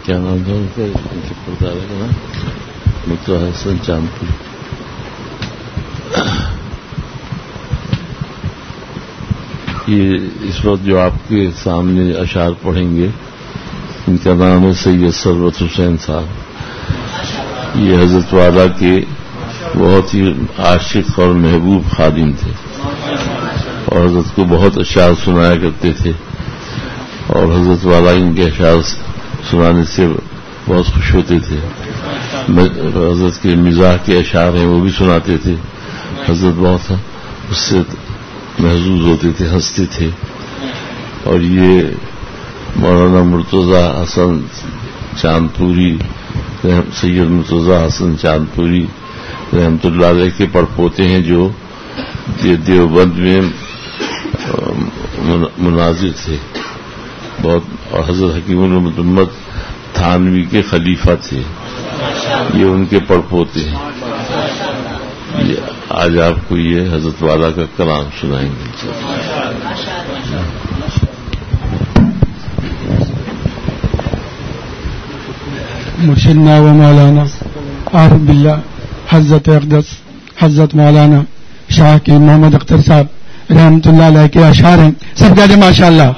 کیا نام تھا ان کا پردارے کا نام مرتضی حسن چاندپوری. یہ اس وقت جو آپ کے سامنے اشعار پڑھیں گے ان کا نام ہے سید ثروت حسین صاحب. یہ حضرت والا کے بہت ہی عاشق اور محبوب خادم تھے اور حضرت کو بہت اشعار سنایا کرتے تھے اور حضرت والا ان کے اشعار سنانے سے بہت خوش ہوتے تھے. حضرت کے مزاح کے اشعار ہیں وہ بھی سناتے تھے. حضرت بہت اس سے محظوظ ہوتے تھے, ہنستے تھے. اور یہ مولانا مرتضی حسن چاندپوری سید مرتضی حسن چاندپوری رحمۃ اللہ علیہ کے پڑپوتے ہیں جو دیوبند میں مناظر تھے بہت, اور حضرت حکیم المحمد تھانوی کے خلیفہ تھے. یہ ان کے پڑپوتے ہیں. آج آپ کو یہ حضرت والا کا کلام سنائیں گے. مرشدنا و مولانا عارف باللہ حضرت اقدس حضرت مولانا شاہ کی محمد اختر صاحب رحمۃ اللہ علیہ کے اشعار ہیں. سب کہتے ہیں ماشاء اللہ.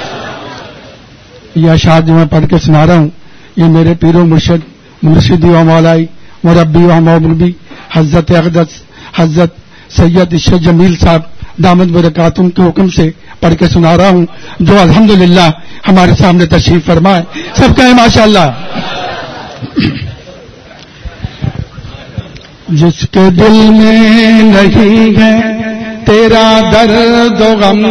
یہ اشعار جو میں پڑھ کے سنا رہا ہوں یہ میرے پیر و مرشدی و مولائی مربی و مربی حضرت اقدس حضرت سید عشق جمیل صاحب دامت برکاتہم کے حکم سے پڑھ کے سنا رہا ہوں جو الحمدللہ ہمارے سامنے تشریف فرمائے. سب کہیں ماشاء اللہ. جس کے دل میں نہیں ہے تیرا درد و غم,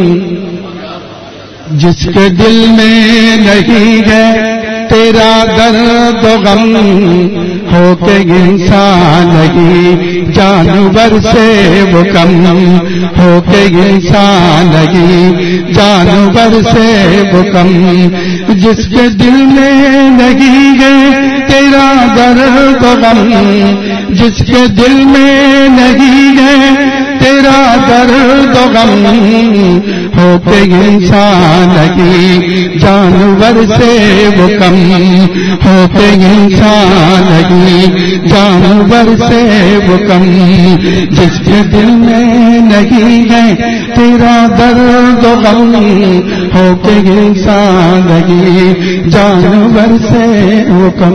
جس کے دل میں نہیں ہے تیرا درد و غم, ہو کے انسان نہیں جانور سے وہ کم, ہو کے انسان نہیں جانور سے وہ کم. جس کے دل میں نہیں ہے تیرا درد و غم, جس کے دل میں نہیں ہے تیرا درد و غم, ہو کے انسان نہیں جانور سے وہ کم, ہو کے انسان نہیں جانور سے وہ کم. جس کے دل میں نہیں ہے تیرا درد و غم, ہو کے انسان نہیں جانور سے وہ کم.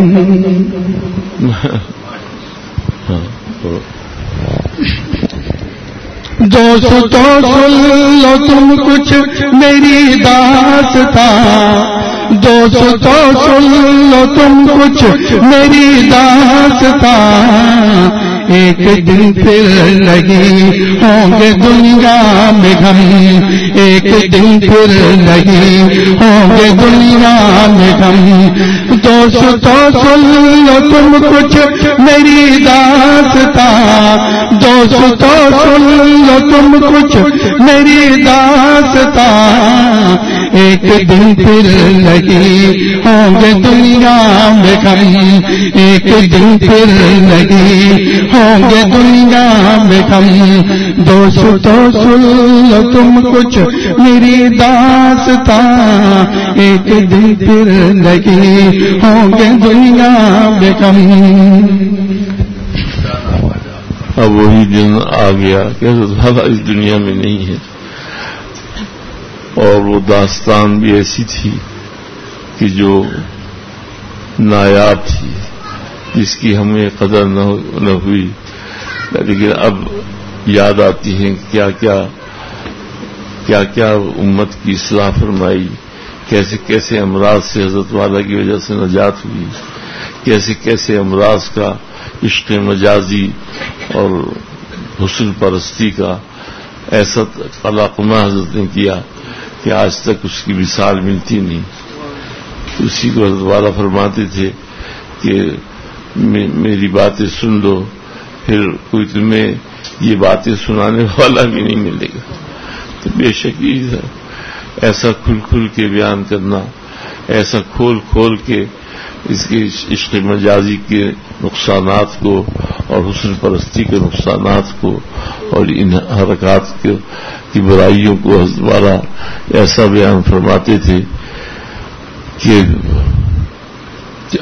دوستو سن لو تم کچھ میری داستان, دوستو سن لو تم کچھ میری داستان. ایک دن پھر لگی ہوں گے دنیا میں غم, ایک دن پھر لگی ہوں گے دنیا میں غم. دوستو سن لو تم کچھ میری داستان, دوستو سن لو تم کچھ میری داستان. ایک دن پھر لگی ہوں گے دنیا میں غم, ایک دن پھر لگی ہوں گے دنیا میں غم. دوستو سن لو تم کچھ میری داستان, ایک دن پھر لگی ہوں گے دنیا میں غم. اب وہی دن آ گیا کہ حضرت اس دنیا میں نہیں ہے, اور وہ داستان بھی ایسی تھی کہ جو نایاب تھی, جس کی ہمیں قدر نہ ہوئی. لیکن اب یاد آتی ہیں کیا کیا امت کی اصلاح فرمائی, کیسے کیسے امراض سے حضرت والا کی وجہ سے نجات ہوئی, کیسے کیسے امراض کا عشق مجازی اور حسن پرستی کا ایسا قلاقمہ حضرت نے کیا کہ آج تک اس کی مثال ملتی نہیں. اسی کو حضرت والا فرماتے تھے کہ میری باتیں سن لو, پھر کوئی تمہیں یہ باتیں سنانے والا بھی نہیں ملے گا. تو بے شک ایسا کھل کھل کے بیان کرنا, ایسا کھول کھول کے اس کے عشق مجازی کے نقصانات کو اور حسن پرستی کے نقصانات کو اور ان حرکات کی برائیوں کو حضرت والا ایسا بیان فرماتے تھے کہ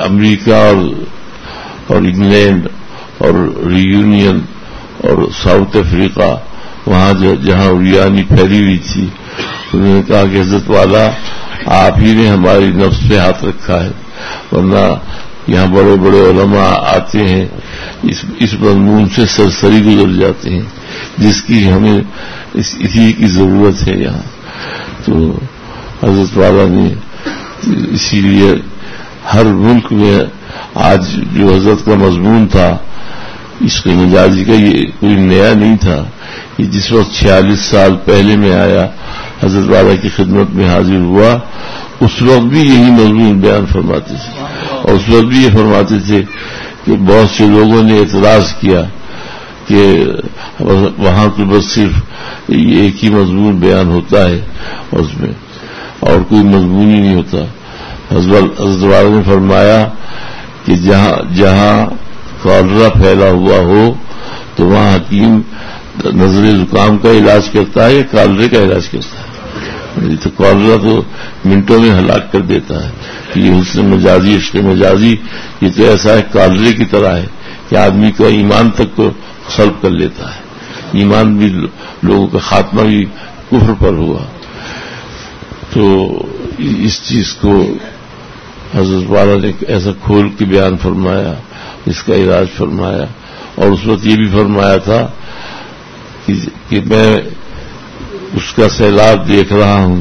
امریکہ اور انگلینڈ اور ریونین اور ساؤتھ افریقہ وہاں جہاں اوریانی پھیلی ہوئی تھی، انہوں نے کہا کہ حضرت والا آپ ہی نے ہماری نفس پہ ہاتھ رکھا ہے، ورنہ یہاں بڑے بڑے علماء آتے ہیں اس مضمون سے سرسری گزر جاتے ہیں جس کی ہمیں اسی کی ضرورت ہے یہاں. تو حضرت والا نے اسی لیے ہر ملک میں آج جو حضرت کا مضمون تھا عشق مجازی کا، یہ کوئی نیا نہیں تھا. یہ جس وقت 46 سال پہلے میں آیا حضرت والا کی خدمت میں حاضر ہوا، اس وقت بھی یہی مضمون بیان فرماتے تھے، اور اس وقت بھی یہ فرماتے تھے کہ بہت سے لوگوں نے اعتراض کیا کہ وہاں تو بس صرف ایک ہی مضمون بیان ہوتا ہے اور اس میں اور کوئی مضمون ہی نہیں ہوتا. حضرت والا نے فرمایا کہ جہاں کالرا پھیلا ہوا ہو تو وہاں حکیم نزلے زکام کا علاج کرتا ہے یا کالرے کا علاج کرتا ہے؟ تو کالرا تو منٹوں میں ہلاک کر دیتا ہے. یہ حسن مجازی عشق مجازی یہ تو ایسا ہے کالرے کی طرح ہے کہ آدمی کا ایمان تک کو سلب کر لیتا ہے. ایمان بھی لوگوں کا خاتمہ بھی کفر پر ہوا. تو اس چیز کو حضرت والا نے ایسا کھول کے بیان فرمایا، اس کا علاج فرمایا. اور اس وقت یہ بھی فرمایا تھا کہ میں اس کا سیلاب دیکھ رہا ہوں،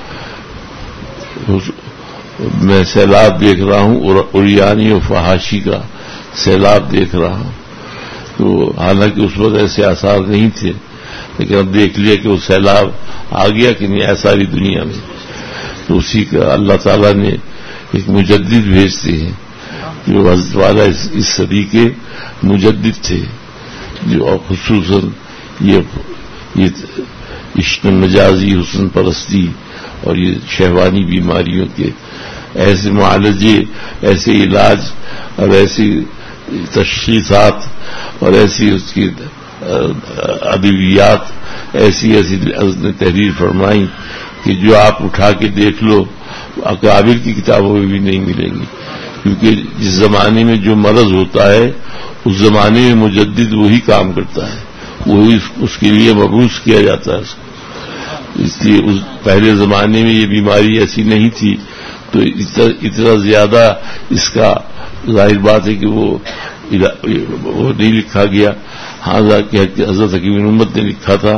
میں سیلاب دیکھ رہا ہوں اوریانی و فحاشی کا سیلاب دیکھ رہا ہوں. تو حالانکہ اس وقت ایسے آثار نہیں تھے، لیکن اب دیکھ لیا کہ وہ سیلاب آ گیا کہ نہیں ہے ساری دنیا میں. تو اسی کا اللہ تعالیٰ نے ایک مجدد بھیجتے ہیں جو حضرت والا اس صدی کے مجدد تھے، جو خصوصاً یہ عشق مجازی حسن پرستی اور یہ شہوانی بیماریوں کے ایسے معالجے، ایسے علاج اور ایسی تشخیصات اور ایسی اس کی ادویات ایسی تحریر فرمائی کہ جو آپ اٹھا کے دیکھ لو اکابر کی کتابوں میں بھی نہیں ملیں گی. کیونکہ جس زمانے میں جو مرض ہوتا ہے اس زمانے میں مجدد وہی کام کرتا ہے، وہی اس کے لیے مبعوث کیا جاتا ہے. اس لیے اس پہلے زمانے میں یہ بیماری ایسی نہیں تھی تو اتنا زیادہ اس کا ظاہر بات ہے کہ وہ نہیں لکھا گیا. ہاں حضرت حکیم امت نے لکھا تھا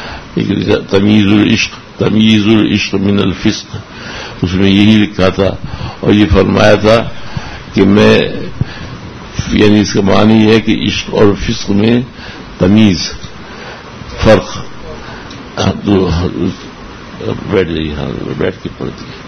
تمییز العشق من الفسق، اس میں یہی لکھا تھا اور یہ فرمایا تھا کہ میں یعنی اس کا معنی یہ ہے کہ عشق اور فسق میں تمیز فرق. تو بیٹھ جائیے، ہاں بیٹھ کے پڑھتی ہے.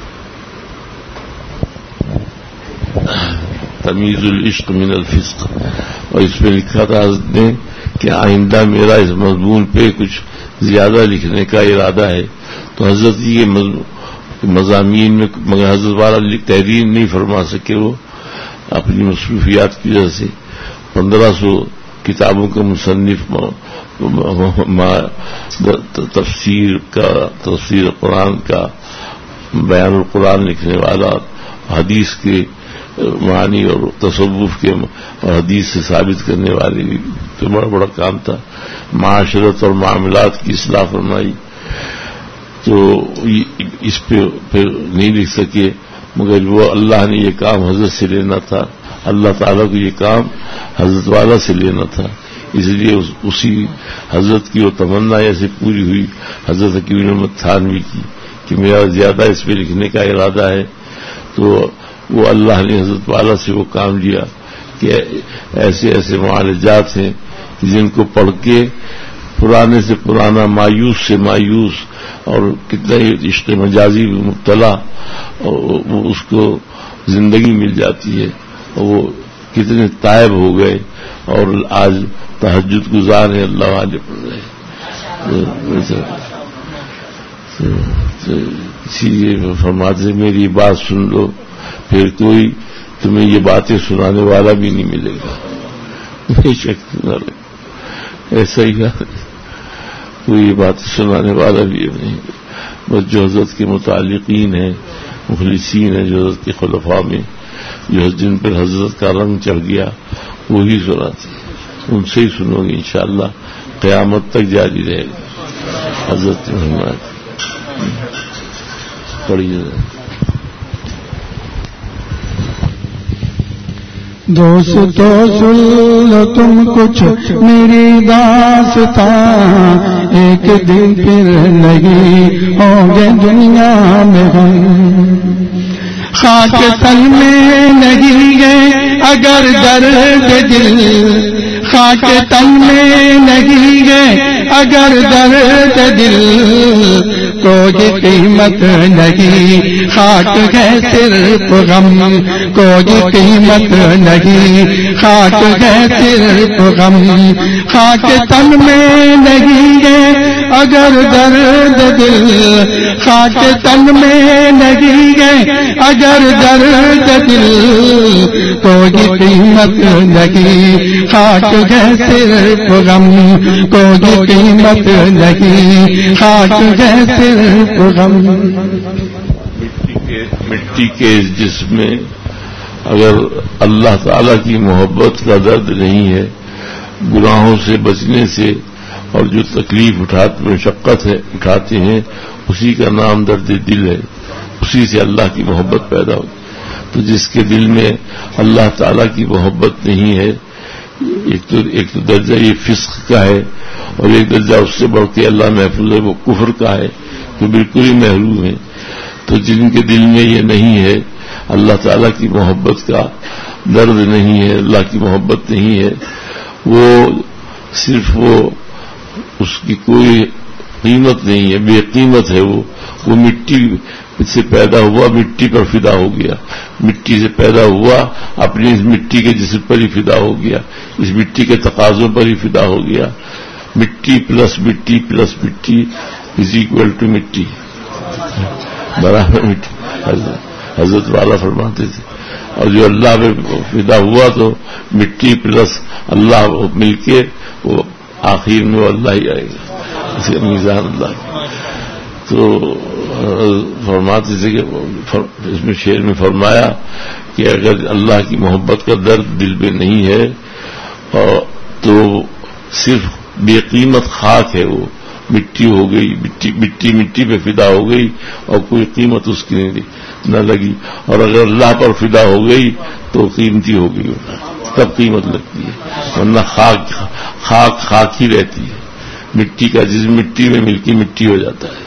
تمیز العشق من الفسق، اور اس میں لکھا تھا حضرت نے کہ آئندہ میرا اس مضمون پہ کچھ زیادہ لکھنے کا ارادہ ہے. تو حضرت یہ مضامین میں مگر حضرت والا تحریر نہیں فرما سکے، وہ اپنی مصروفیات کی وجہ سے 1500 کتابوں کا مصنف، تفسیر قرآن کا، بیان القرآن لکھنے والا، حدیث کے معنی اور تصوف کے اور حدیث سے ثابت کرنے والے بھی تو بڑا کام تھا. معاشرت اور معاملات کی اصلاح فرمائی. تو اس پہ پھر نہیں لکھ سکے، مگر وہ اللہ نے یہ کام حضرت سے لینا تھا، اللہ تعالیٰ کو یہ کام حضرت والا سے لینا تھا. اس لیے اسی حضرت کی وہ تمنا ایسے پوری ہوئی حضرت حکیم احمد تھانوی کی کہ میرا زیادہ اس پہ لکھنے کا ارادہ ہے. تو وہ اللہ نے حضرت والا سے وہ کام لیا کہ ایسے ایسے معالجات ہیں جن کو پڑھ کے پرانے سے پرانا، مایوس سے مایوس اور کتنا ہی عشق مجازی میں مبتلا وہ اس کو زندگی مل جاتی ہے، اور وہ کتنے تائب ہو گئے اور آج تہجد گزار ہیں، اللہ والے پڑھ رہے. اسی لیے فرماتے میری بات سن لو، پھر کوئی تمہیں یہ باتیں سنانے والا بھی نہیں ملے گا. ایسا ہی کوئی باتیں سنانے والا بھی نہیں، بس جو حضرت کے متعلقین ہیں، مخلصین ہیں، جو حضرت کے خلفاء میں جو جن پر حضرت کا رنگ چڑھ گیا وہی سناتے ہیں، ان سے ہی سنو گے انشاءاللہ، قیامت تک جاری رہے گا۔ حضرت محمد پڑھیے۔ دوستو سن لو تم کچھ میری داستان، ایک دن پھر نہیں ہوں گے دنیا میں ہم، خاک تن میں نہیں گئے اگر درد دل، خاک تن میں نہیں گئے اگر درد دل، کوئی قیمت نہیں، خاک ہے صرف غم، کوئی قیمت نہیں، خاک ہے صرف غم، خاک تن میں نہیں گئے اگر درد دل، خاک تن میں نہیں گئے اگر درد دل، کوئی قیمت نہیں، خاک ہے صرف غم، کوئی قیمت نہیں، خاک ہے صرف غم۔ مٹی کے جسم میں اگر اللہ تعالی کی محبت کا درد نہیں ہے، گناہوں سے بچنے سے اور جو تکلیف مشقت ہے اٹھاتے ہیں، اسی کا نام درد دل ہے، اسی سے اللہ کی محبت پیدا ہوتی۔ تو جس کے دل میں اللہ تعالی کی محبت نہیں ہے، ایک تو درجہ یہ فسق کا ہے، اور ایک درجہ اس سے بڑھ کے اللہ محفوظ ہے وہ کفر کا ہے، تو بالکل ہی محروم ہے۔ تو جن کے دل میں یہ نہیں ہے، اللہ تعالیٰ کی محبت کا درد نہیں ہے، اللہ کی محبت نہیں ہے، وہ صرف اس کی کوئی قیمت نہیں ہے، بے قیمت ہے، وہ مٹی سے پیدا ہوا، مٹی پر فدا ہو گیا، مٹی سے پیدا ہوا، اپنی اس مٹی کے جسم پر ہی فدا ہو گیا، اس مٹی کے تقاضوں پر ہی فدا ہو گیا۔ مٹی پلس مٹی پلس مٹی از اکول ٹو مٹی، برابر مٹی، حضرت والا فرماتے تھے۔ اور جو اللہ میں فدا ہوا تو مٹی پلس اللہ مل کے وہ آخر میں وہ اللہ ہی آئے گا، اسے میزان اللہ۔ تو فرماتے تھے کہ اس میں شعر میں فرمایا کہ اگر اللہ کی محبت کا درد دل میں نہیں ہے تو صرف بے قیمت خاک ہے، وہ مٹی ہو گئی، مٹی پہ فدا ہو گئی اور کوئی قیمت اس کی نہ لگی، اور اگر اللہ پر فدا ہو گئی تو قیمتی ہو گئی، تب قیمت لگتی ہے، ورنہ خاک ہی رہتی ہے۔ مٹی کا جسم مٹی میں مل کے مٹی ہو جاتا ہے،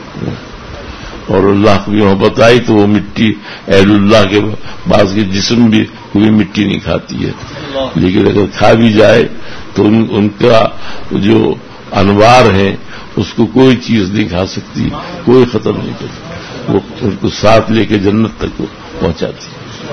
اور اللہ کی محبت آئی تو وہ مٹی اہل اللہ کے بعض کے جسم بھی کوئی مٹی نہیں کھاتی ہے، لیکن اگر کھا بھی جائے تو ان کا جو انوار ہیں اس کو کوئی چیز نہیں کھا سکتی، کوئی ختم نہیں کرتی، وہ ان کو ساتھ لے کے جنت تک پہنچاتی۔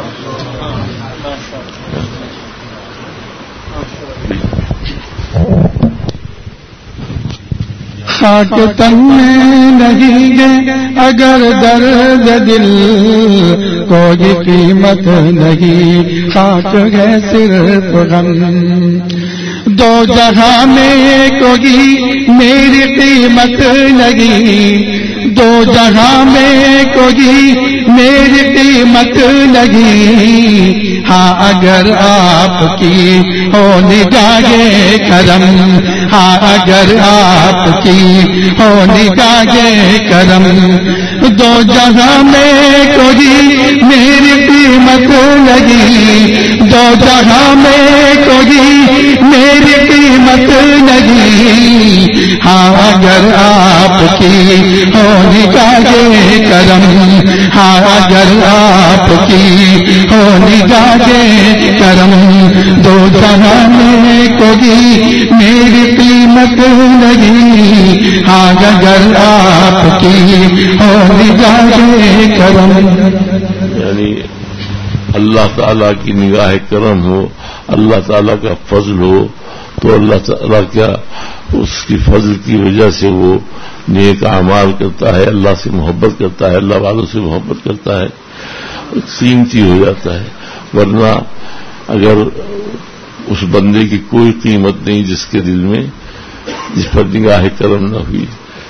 خاک تن میں نہیں گئے اگر درد دل، کوئی قیمت نہیں، خاک ہے صرف غم، دو جہاں میں کوئی میری قیمت نہیں، دو جہاں میں کوئی میری قیمت نہیں، ہاں اگر آپ کی ہو نگاہ کرم، ہاں اگر آپ کی ہو نگاہ کرم، دو جہاں میں کوئی میری قیمت نہیں، دو جہاں میں کوئی میری قیمت نہیں، ہاں اگر آپ کی ہو نگاہ کرم، ہاں اگر آپ کی ہو نگاہ کرم، دو جہاں میں کوئی میری قیمت نہیں، ہاں اگر آپ کی ہو نگاہ کرم۔ یعنی اللہ تعالیٰ کی نگاہ کرم ہو، اللہ تعالیٰ کا فضل ہو، تو اللہ تعالیٰ کیا اس کی فضل کی وجہ سے وہ نیک اعمال کرتا ہے، اللہ سے محبت کرتا ہے، اللہ والوں سے محبت کرتا ہے، قیمتی ہو جاتا ہے۔ ورنہ اگر اس بندے کی کوئی قیمت نہیں جس کے دل میں، جس پر نگاہ کرم نہ ہوئی،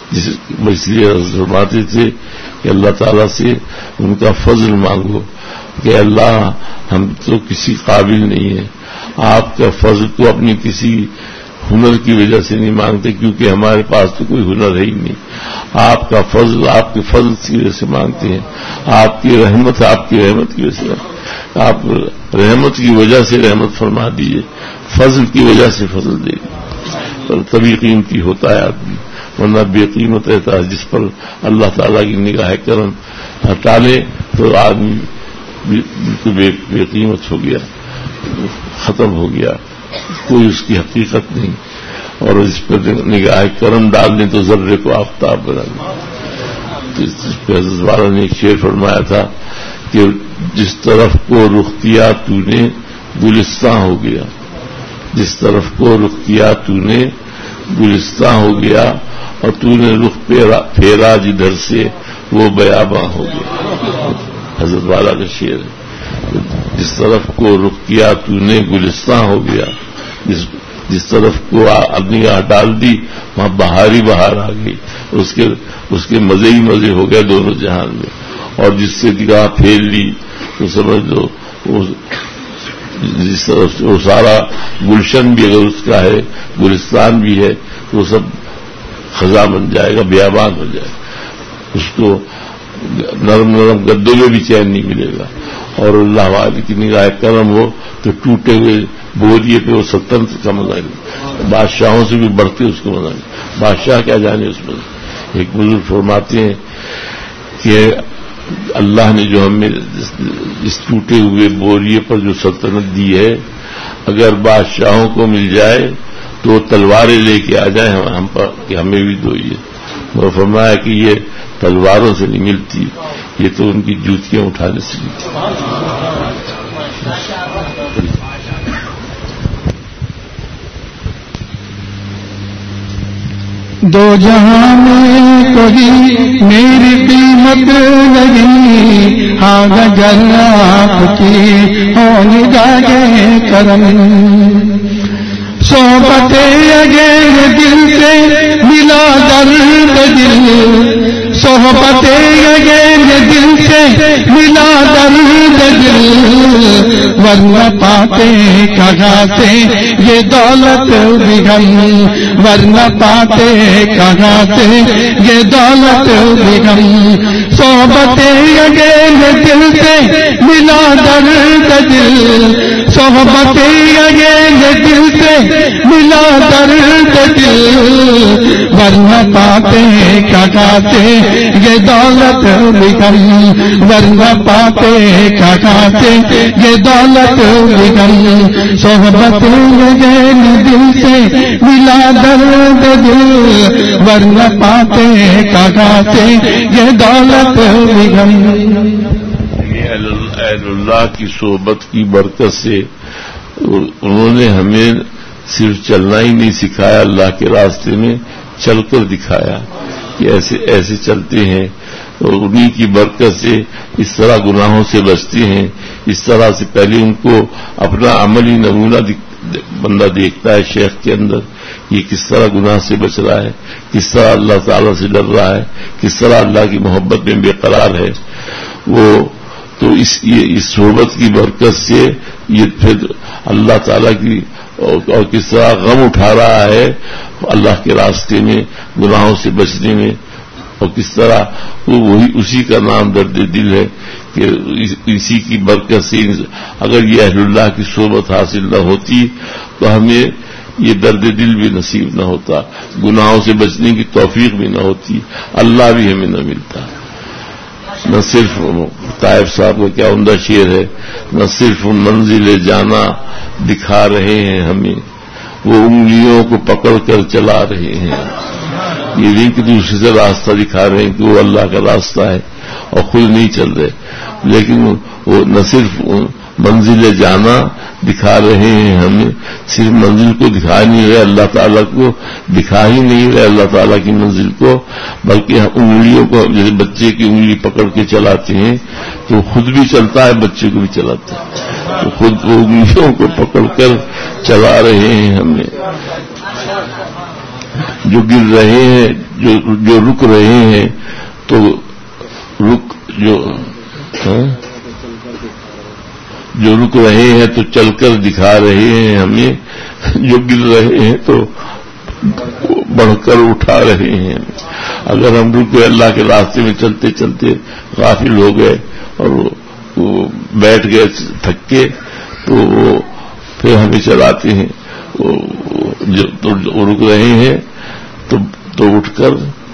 اس لیے فرماتے تھے کہ اللہ تعالیٰ سے ان کا فضل مانگو کہ اللہ ہم تو کسی قابل نہیں ہے، آپ کا فضل تو اپنی کسی ہنر کی وجہ سے نہیں مانگتے، کیونکہ ہمارے پاس تو کوئی ہنر ہے ہی نہیں، آپ کا فضل آپ کے فضل کی وجہ سے مانگتے ہیں، آپ کی رحمت کی وجہ سے، آپ رحمت کی وجہ سے رحمت فرما دیجیے، فضل کی وجہ سے فضل دے پر تبھی قیمتی ہوتا ہے آدمی، ورنہ بے قیمت رہتا ہے۔ جس پر اللہ تعالیٰ کی نگاہ کرم ہٹا لے تو آدمی بالکل بے قیمت ہو گیا، ختم ہو گیا، کوئی اس کی حقیقت نہیں، اور اس پر نگاہ کرم ڈال دیں تو ذرے کو آفتاب بنا دیں۔ اس پہ حضرت والا نے ایک شعر فرمایا تھا کہ جس طرف کو رخ کیا تو نے گلستان ہو گیا، جس طرف کو رخ کیا تو نے گلستان ہو گیا، اور تو نے رخ پھیرا جدھر سے وہ بیاباں ہو گیا۔ حضرت والا کا شعر ہے، جس طرف کو رخ کیا تو نے گلستان ہو گیا، جس طرف کو نگاہ ڈال دی وہاں بہاری بہار آ گئی، اس کے مزے ہی مزے ہو گئے دونوں جہان میں، اور جس سے نگاہ پھیر لی تو سمجھ لو جس طرف وہ سارا گلشن بھی اگر اس کا ہے، گلستان بھی ہے، تو وہ سب خزاں بن جائے گا، بیابان ہو جائے گا، اس کو نرم نرم گدوں میں بھی چین نہیں ملے گا، اور اللہ والے کی نگاہ کرم ہو تو ٹوٹے ہوئے بوریے پہ وہ سلطنت کا مزہ نہیں، بادشاہوں سے بھی بڑھتے اس کو مزہ نہیں، بادشاہ کیا جانے اس میں۔ ایک بزرگ فرماتے ہیں کہ اللہ نے جو ہمیں اس ٹوٹے ہوئے بوریے پر جو سلطنت دی ہے، اگر بادشاہوں کو مل جائے تو تلواریں لے کے آ جائیں ہم پر کہ ہمیں بھی دو۔ وہ فرمایا کہ یہ تلواروں سے نہیں ملتی، یہ تو ان کی جوتیاں اٹھانے سے ملتی۔ دو جہاں میں کوئی میری قیمت نہیں، اگر آپ کی ہو نگاہ کرم، صحبت اگر دل سے ملا درد دل، صحبت اگر دل سے ملا درد دل، ورنہ پاتے کہاں سے یہ دولت بھی ہم، ورنہ پاتے کہاں سے یہ دولت بھی ہم، صحبت اگر دل سے ملا درد دل، صحبت اگر دل سے ملا درد دل، ورنہ پاتے کہاں سے یہ دولت بھی ہم، ورنہ پاتے کہاں سے یہ دولت بھی ہم، صحبت اگر دل سے ملا درد دل، ورنہ پاتے کہاں سے یہ دولت بھی ہم۔ اہل اللہ کی صحبت کی برکت سے انہوں نے ہمیں صرف چلنا ہی نہیں سکھایا، اللہ کے راستے میں چل کر دکھایا کہ ایسے ایسے چلتے ہیں، اور انہی کی برکت سے اس طرح گناہوں سے بچتے ہیں۔ اس طرح سے پہلے ان کو اپنا عملی نمونہ بندہ دیکھتا ہے شیخ کے اندر، یہ کس طرح گناہ سے بچ رہا ہے، کس طرح اللہ تعالیٰ سے ڈر رہا ہے، کس طرح اللہ کی محبت میں بے قرار ہے، وہ تو اس صحبت کی برکت سے یہ پھر اللہ تعالیٰ کی اور کس طرح غم اٹھا رہا ہے اللہ کے راستے میں گناہوں سے بچنے میں، اور کس طرح وہی اسی کا نام درد دل ہے کہ اسی کی برکت سے اگر یہ اہل اللہ کی صحبت حاصل نہ ہوتی تو ہمیں یہ درد دل بھی نصیب نہ ہوتا، گناہوں سے بچنے کی توفیق بھی نہ ہوتی، اللہ بھی ہمیں نہ ملتا۔ نہ صرف طائف صاحب کا کیا عمدہ شعر ہے، نہ صرف منزل جانا دکھا رہے ہیں ہمیں، وہ انگلیوں کو پکڑ کر چلا رہے ہیں، یہ نہیں کہ دوسرے سے راستہ دکھا رہے ہیں کہ وہ اللہ کا راستہ ہے اور خود نہیں چل رہے، لیکن وہ نہ صرف منزل جانا دکھا رہے ہیں ہمیں، صرف منزل کو دکھا نہیں رہے، اللہ تعالیٰ کو دکھا ہی نہیں رہے اللہ تعالیٰ کی منزل کو، بلکہ انگلیوں کو جیسے بچے کی انگلی پکڑ کے چلاتے ہیں تو خود بھی چلتا ہے بچے کو بھی چلاتا ہے، تو خود وہ انگلیوں کو پکڑ کر چلا رہے ہیں ہمیں۔ جو گر رہے ہیں، جو رک رہے ہیں تو جو رک رہے ہیں تو چل کر دکھا رہے ہیں ہمیں، جو گر رہے ہیں تو بڑھ کر اٹھا رہے ہیں. اگر ہم رک گئے اللہ کے راستے میں چلتے چلتے غافل ہو گئے اور وہ بیٹھ گئے تھک کے تو وہ پھر ہمیں چلاتے ہیں. جو رک رہے ہیں تو اٹھ کر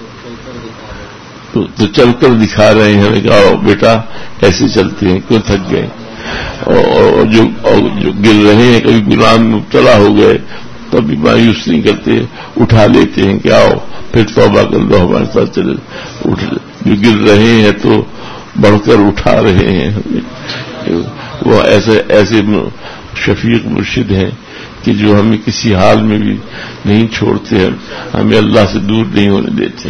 تو چل کر دکھا رہے ہیں ہمیں کہ آؤ بیٹا ایسے چلتے ہیں، کیوں تھک گئے. اور جو گر رہے ہیں کبھی گناہ میں مبتلا ہو گئے تب مایوس نہیں کرتے، اٹھا لیتے ہیں کہ آؤ پھر توبہ کر لو ہمارے ساتھ چلے. جو گر رہے ہیں تو بڑھ کر اٹھا رہے ہیں. وہ ایسے شفیق مرشد ہیں کہ جو ہمیں کسی حال میں بھی نہیں چھوڑتے ہیں، ہمیں اللہ سے دور نہیں ہونے دیتے.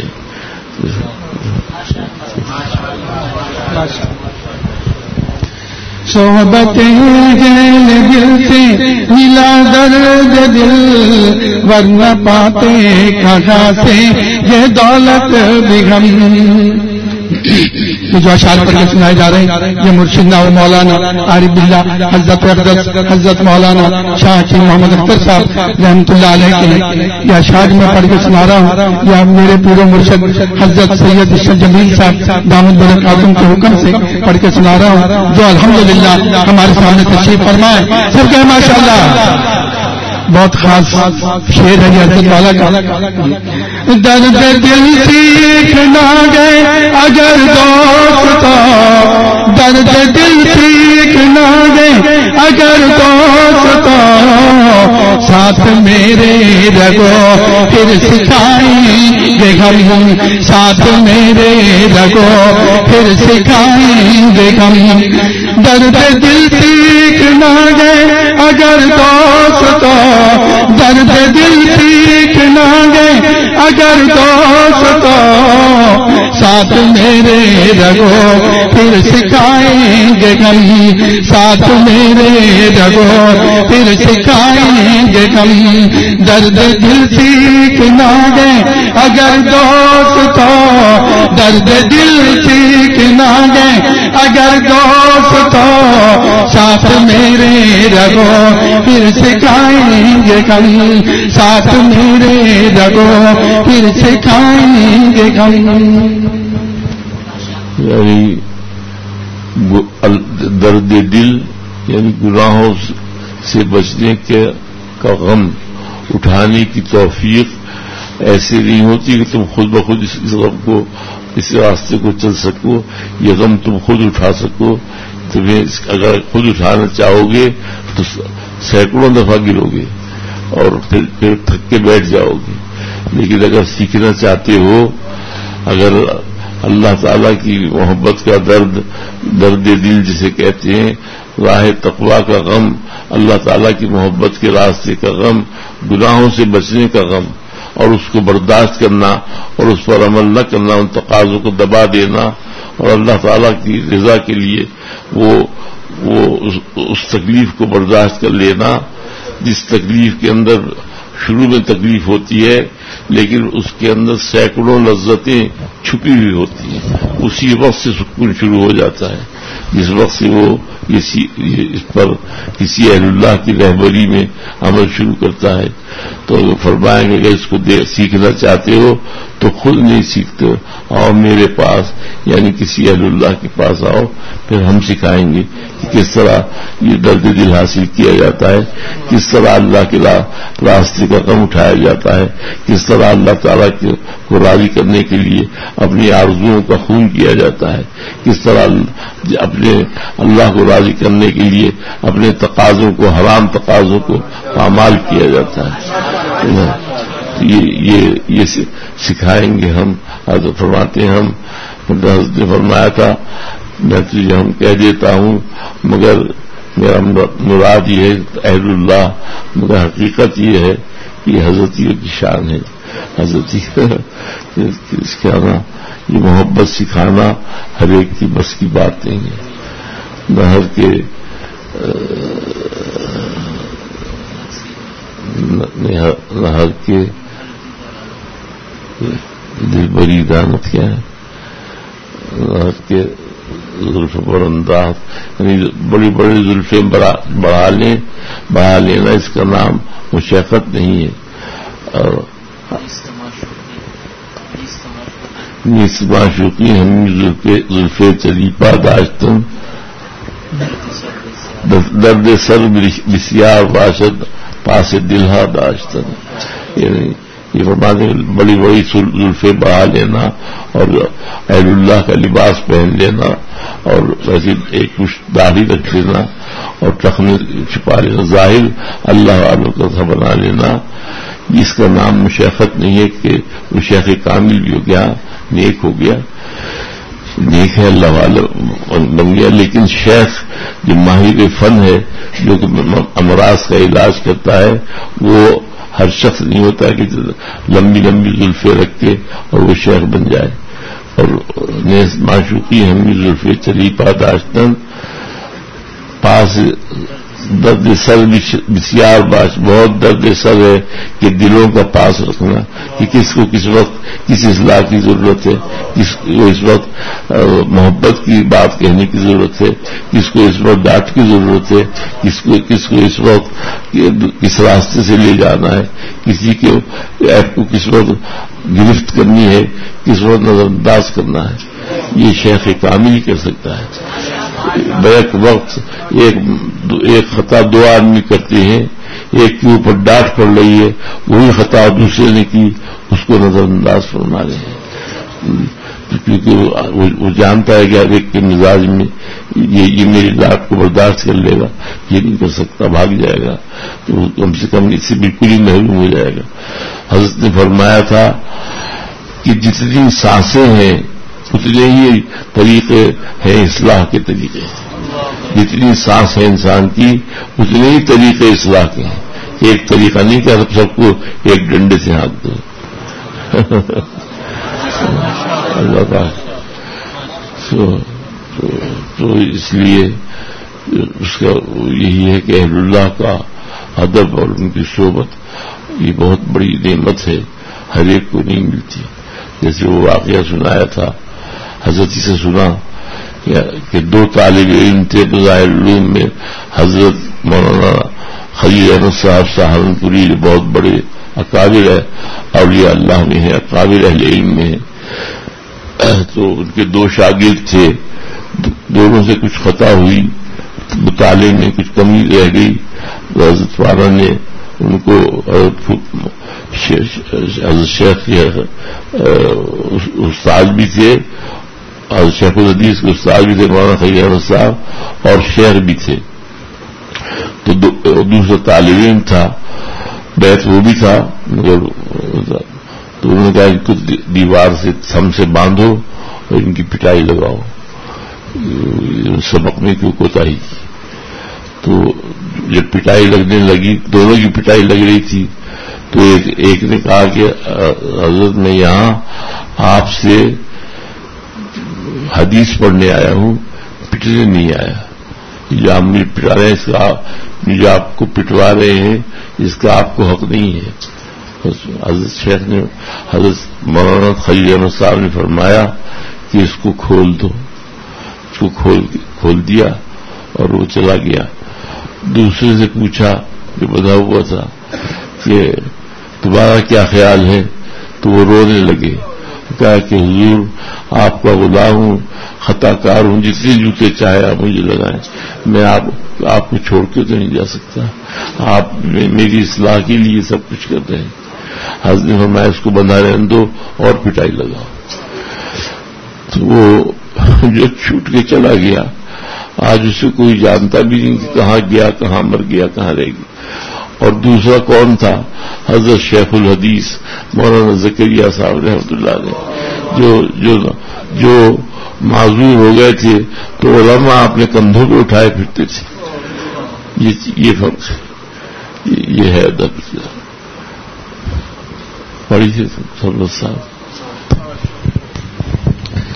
صحبتیں جیل دل سے ملا درد دل، ورنہ پاتے کہاں سے یہ دولت بھی غم. جو اشعار پڑھ کے سنائے جا رہے ہیں یہ مرشدنا و مولانا عارف باللہ حضرت اقدس حضرت مولانا شاہ کی محمد اختر صاحب رحمۃ اللہ علیہ کے یہ اشعار میں پڑھ کے سنا رہا ہوں. یا میرے پورے مرشد حضرت سید اشرف جمیل صاحب دامت برکاتہم کے حکم سے پڑھ کے سنا رہا ہوں، جو الحمدللہ ہمارے سامنے تشریف فرمائے. سب کہے ماشاء اللہ. بہت خاص شعر ہے یہ حضرت والا کا. درد دل سیکھ نہ گئے اگر دوستو، درد دل سیکھ نہ گئے اگر دوستو، ساتھ میرے رگو پھر سکھائیں گے ہم، ساتھ میرے رگو پھر سکھائیں گے ہم. درد دل سیکھ نہ گئے اگر دوستو، درد دل سیکھ نہ گئے اگر دوستو، ساتھ میرے رگو پھر سکھائیں گے ہم، ساتھ میرے رگو پھر سکھائیں گے ہم. درد دل سیکھ نہ گئے اگر دوستو، درد دل سیکھ نہ گئے اگر دوستو، ساتھ میرے رگو پھر سکھائیں گے ہم، ساتھ میرے رگو پھر سکھائیں گے ہم. یعنی درد دل یعنی گناہوں سے بچنے کا غم اٹھانے کی توفیق ایسے نہیں ہوتی کہ تم خود بخود اس غم کو، اس راستے کو چل سکو. یہ غم تم خود اٹھا سکو. تمہیں اگر خود اٹھانا چاہو گے تو سینکڑوں دفعہ گرو گے اور پھر تھک کے بیٹھ جاؤ گے. لیکن اگر سیکھنا چاہتے ہو، اگر اللہ تعالیٰ کی محبت کا درد دل جسے کہتے ہیں، راہ تقویٰ کا غم، اللہ تعالیٰ کی محبت کے راستے کا غم، گناہوں سے بچنے کا غم اور اس کو برداشت کرنا اور اس پر عمل نہ کرنا، ان تقاضوں کو دبا دینا اور اللہ تعالیٰ کی رضا کے لیے وہ اس تکلیف کو برداشت کر لینا، جس تکلیف کے اندر شروع میں تکلیف ہوتی ہے لیکن اس کے اندر سینکڑوں لذتیں چھپی ہوئی ہوتی ہیں. اسی وقت سے سکون شروع ہو جاتا ہے جس وقت سے وہ اس پر کسی اہل اللہ کی رہبری میں عمل شروع کرتا ہے. تو فرمائیں گے کہ اس کو سیکھنا چاہتے ہو تو خود نہیں سیکھتے ہو، آؤ میرے پاس، یعنی کسی اہل اللہ کے پاس آؤ، پھر ہم سکھائیں گے کہ کس طرح یہ درد دل حاصل کیا جاتا ہے، کس طرح اللہ کے راستے کا غم اٹھایا جاتا ہے، کس طرح اللہ تعالیٰ کو راضی کرنے کے لیے اپنی آرزوؤں کا خون کیا جاتا ہے، کس طرح اپنے اللہ کو راضی کرنے کے لیے اپنے تقاضوں کو، حرام تقاضوں کو پامال کیا جاتا ہے. یہ سکھائیں گے ہم. حضرت فرماتے ہیں حضرت نے فرمایا تھا میں تجھے ہم کہہ دیتا ہوں مگر میرا مراد یہ ہے اہل اللہ، مگر حقیقت یہ ہے کہ حضرتیوں کی شان ہے. حضرتی سکھانا، یہ محبت سکھانا ہر ایک کی بس کی بات نہیں ہے. نہر کے دل بری دانت کیا ہے کہ زلف پر انداز، یعنی بڑی بڑی زلفیں بڑھا لینا اس کا نام مشقت نہیں ہے. اور معشوقی ہم زلفے چلیپا داشتن درد سر بسیار باشد پاس دلہا داشتن. یعنی یہ فرماتے بڑی بڑی زلفیں بڑھا لینا اور اہل اللہ کا لباس پہن لینا اور ویسے ایک کچھ داڑھی رکھ لینا اور ٹخنے چھپا لینا، ظاہر اللہ والوں کا سا بنا لینا، اس کا نام مشیخت نہیں ہے کہ وہ شیخ کامل بھی ہو گیا، نیک ہو گیا، نیک ہے اللہ والا بن گیا. لیکن شیخ جو ماہر فن ہے، جو کہ امراض کا علاج کرتا ہے، وہ ہر شخص نہیں ہوتا کہ لمبی لمبی زلفیں رکھ کے اور وہ شیخ بن جائے. اور معشوقی ہمی زلفیں چلی پاداشتن پاس درد سر بسیار باش، بہت درد سر ہے کہ دلوں کا پاس رکھنا کہ کس کو کس وقت کس اصلاح کی ضرورت ہے، کس کو اس وقت محبت کی بات کہنے کی ضرورت ہے، کس کو اس وقت ڈانٹ کی ضرورت ہے، کس کو اس وقت کس راستے سے لے جانا ہے، کسی کے ایپ کو کس وقت گرفت کرنی ہے، کس وقت نظر انداز کرنا ہے. یہ شیخ کامل کر سکتا ہے. بیک وقت ایک خطا دو آدمی کرتے ہیں، ایک کے اوپر ڈانٹ پڑ رہی ہے، وہی خطا دوسرے نے کی، اس کو نظر انداز فرما رہے ہیں. کیونکہ وہ جانتا ہے کہ ہر ایک کے مزاج میں یہ میری ڈانٹ کو برداشت کر لے گا، یہ نہیں کر سکتا، بھاگ جائے گا، تو کم سے کم اس سے بالکل ہی محروم ہو جائے گا. حضرت نے فرمایا تھا کہ جتنی سانسیں ہیں اتنے ہی طریقے ہیں اصلاح کے طریقے. جتنی سانس ہے انسان کی اتنے ہی طریقے اصلاح کے ہیں. ایک طریقہ نہیں کہ سب کو ایک ڈنڈے سے ہانک دو. اللہ پاک. تو اس لیے اس کا یہی ہے کہ اہل اللہ کا ادب اور ان کی صحبت یہ بہت بڑی نعمت ہے، ہر ایک کو نہیں ملتی. جیسے وہ واقعہ سنایا تھا، حضرت سے سنا کہ دو طالب علم تھے بظاہر علوم میں، حضرت مولانا خلیل احمد صاحب سہارنپوری جو بہت بڑے اکابر ہے، اولیاء اللہ میں ہیں، اکابر اہل علم میں ہیں. تو ان کے دو شاگرد تھے، دونوں سے کچھ خطا ہوئی، مطالعے میں کچھ کمی رہ گئی. حضرت والا نے ان کو حضرت شیخ استاد بھی تھے، حضرت شیخ الحدیث کے استاد بھی تھے مولانا خلیل احمد صاحب، اور شیخ بھی تھے. تو دوسرا طالب علم تھا، بیت وہ بھی تھا، مگر تو انہوں نے کہا کہ کچھ دیوار سے تھم سے باندھو اور ان کی پٹائی لگاؤ، سبق میں کیوں کوتاہی کی. تو جب پٹائی لگنے لگی، دونوں کی پٹائی لگ رہی تھی، تو ایک نے کہا کہ حضرت میں یہاں آپ سے حدیث پڑھنے آیا ہوں، پٹنے نہیں آیا. جو آپ مجھے پٹا رہے ہیں اس کا، جو آپ کو پٹوا رہے ہیں اس کا آپ کو حق نہیں ہے. حضرت شیخ نے، حضرت مولانا خلیل احمد صاحب نے فرمایا کہ اس کو کھول دو. اس کو کھول دیا اور وہ چلا گیا. دوسرے سے پوچھا جو بدھا ہوا تھا کہ تمہارا کیا خیال ہے؟ تو وہ رونے لگے. کہا کہ حضور آپ کا غلام ہوں، خطا کار ہوں، جتنے جوتے چاہے آپ مجھے لگائیں، میں آپ کو چھوڑ کے تو نہیں جا سکتا. آپ میری اصلاح کے لیے سب کچھ کر رہے ہیں. حضرت نے فرمایا اس کو بندھا رہنے دو اور پٹائی لگاؤ. تو وہ جو چھوٹ کے چلا گیا، آج اسے کوئی جانتا بھی نہیں کہ کہاں گیا، کہاں مر گیا، کہاں رہ گیا. اور دوسرا کون تھا؟ حضرت شیخ الحدیث مولانا زکریا صاحب رحمۃ اللہ علیہ، جو معذور ہو گئے تھے تو علماء اپنے کندھوں پہ اٹھائے پھرتے تھے. یہ فرق ہے، یہ ہے ادب. پڑھی ہے سب صاحب.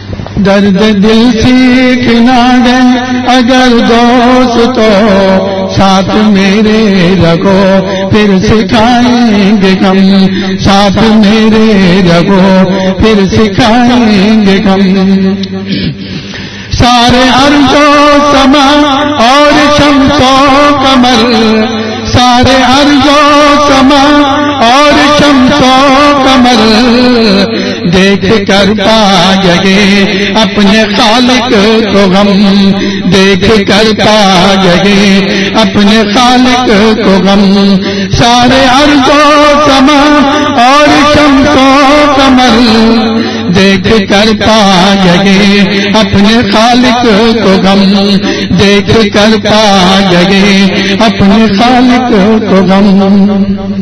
درد دل سیکھنا ہے اگر دوست تو ساتھ میرے رگو پھر سکھائیں گے ہم، ساتھ میرے رگو پھر سکھائیں گے ہم۔ سارے ارض و سما اور شمس و قمر، سارے ارض و سما اور شمس و قمر دیکھ کر پائیں گے اپنے خالق کو غم، دیکھ کر پائیں گے اپنے خالق کو غم۔ سارے ارض و سما اور شمس و قمر دیکھ کر پائیں گے اپنے خالق کو غم، دیکھ کر پائیں گے اپنے خالق کو غم۔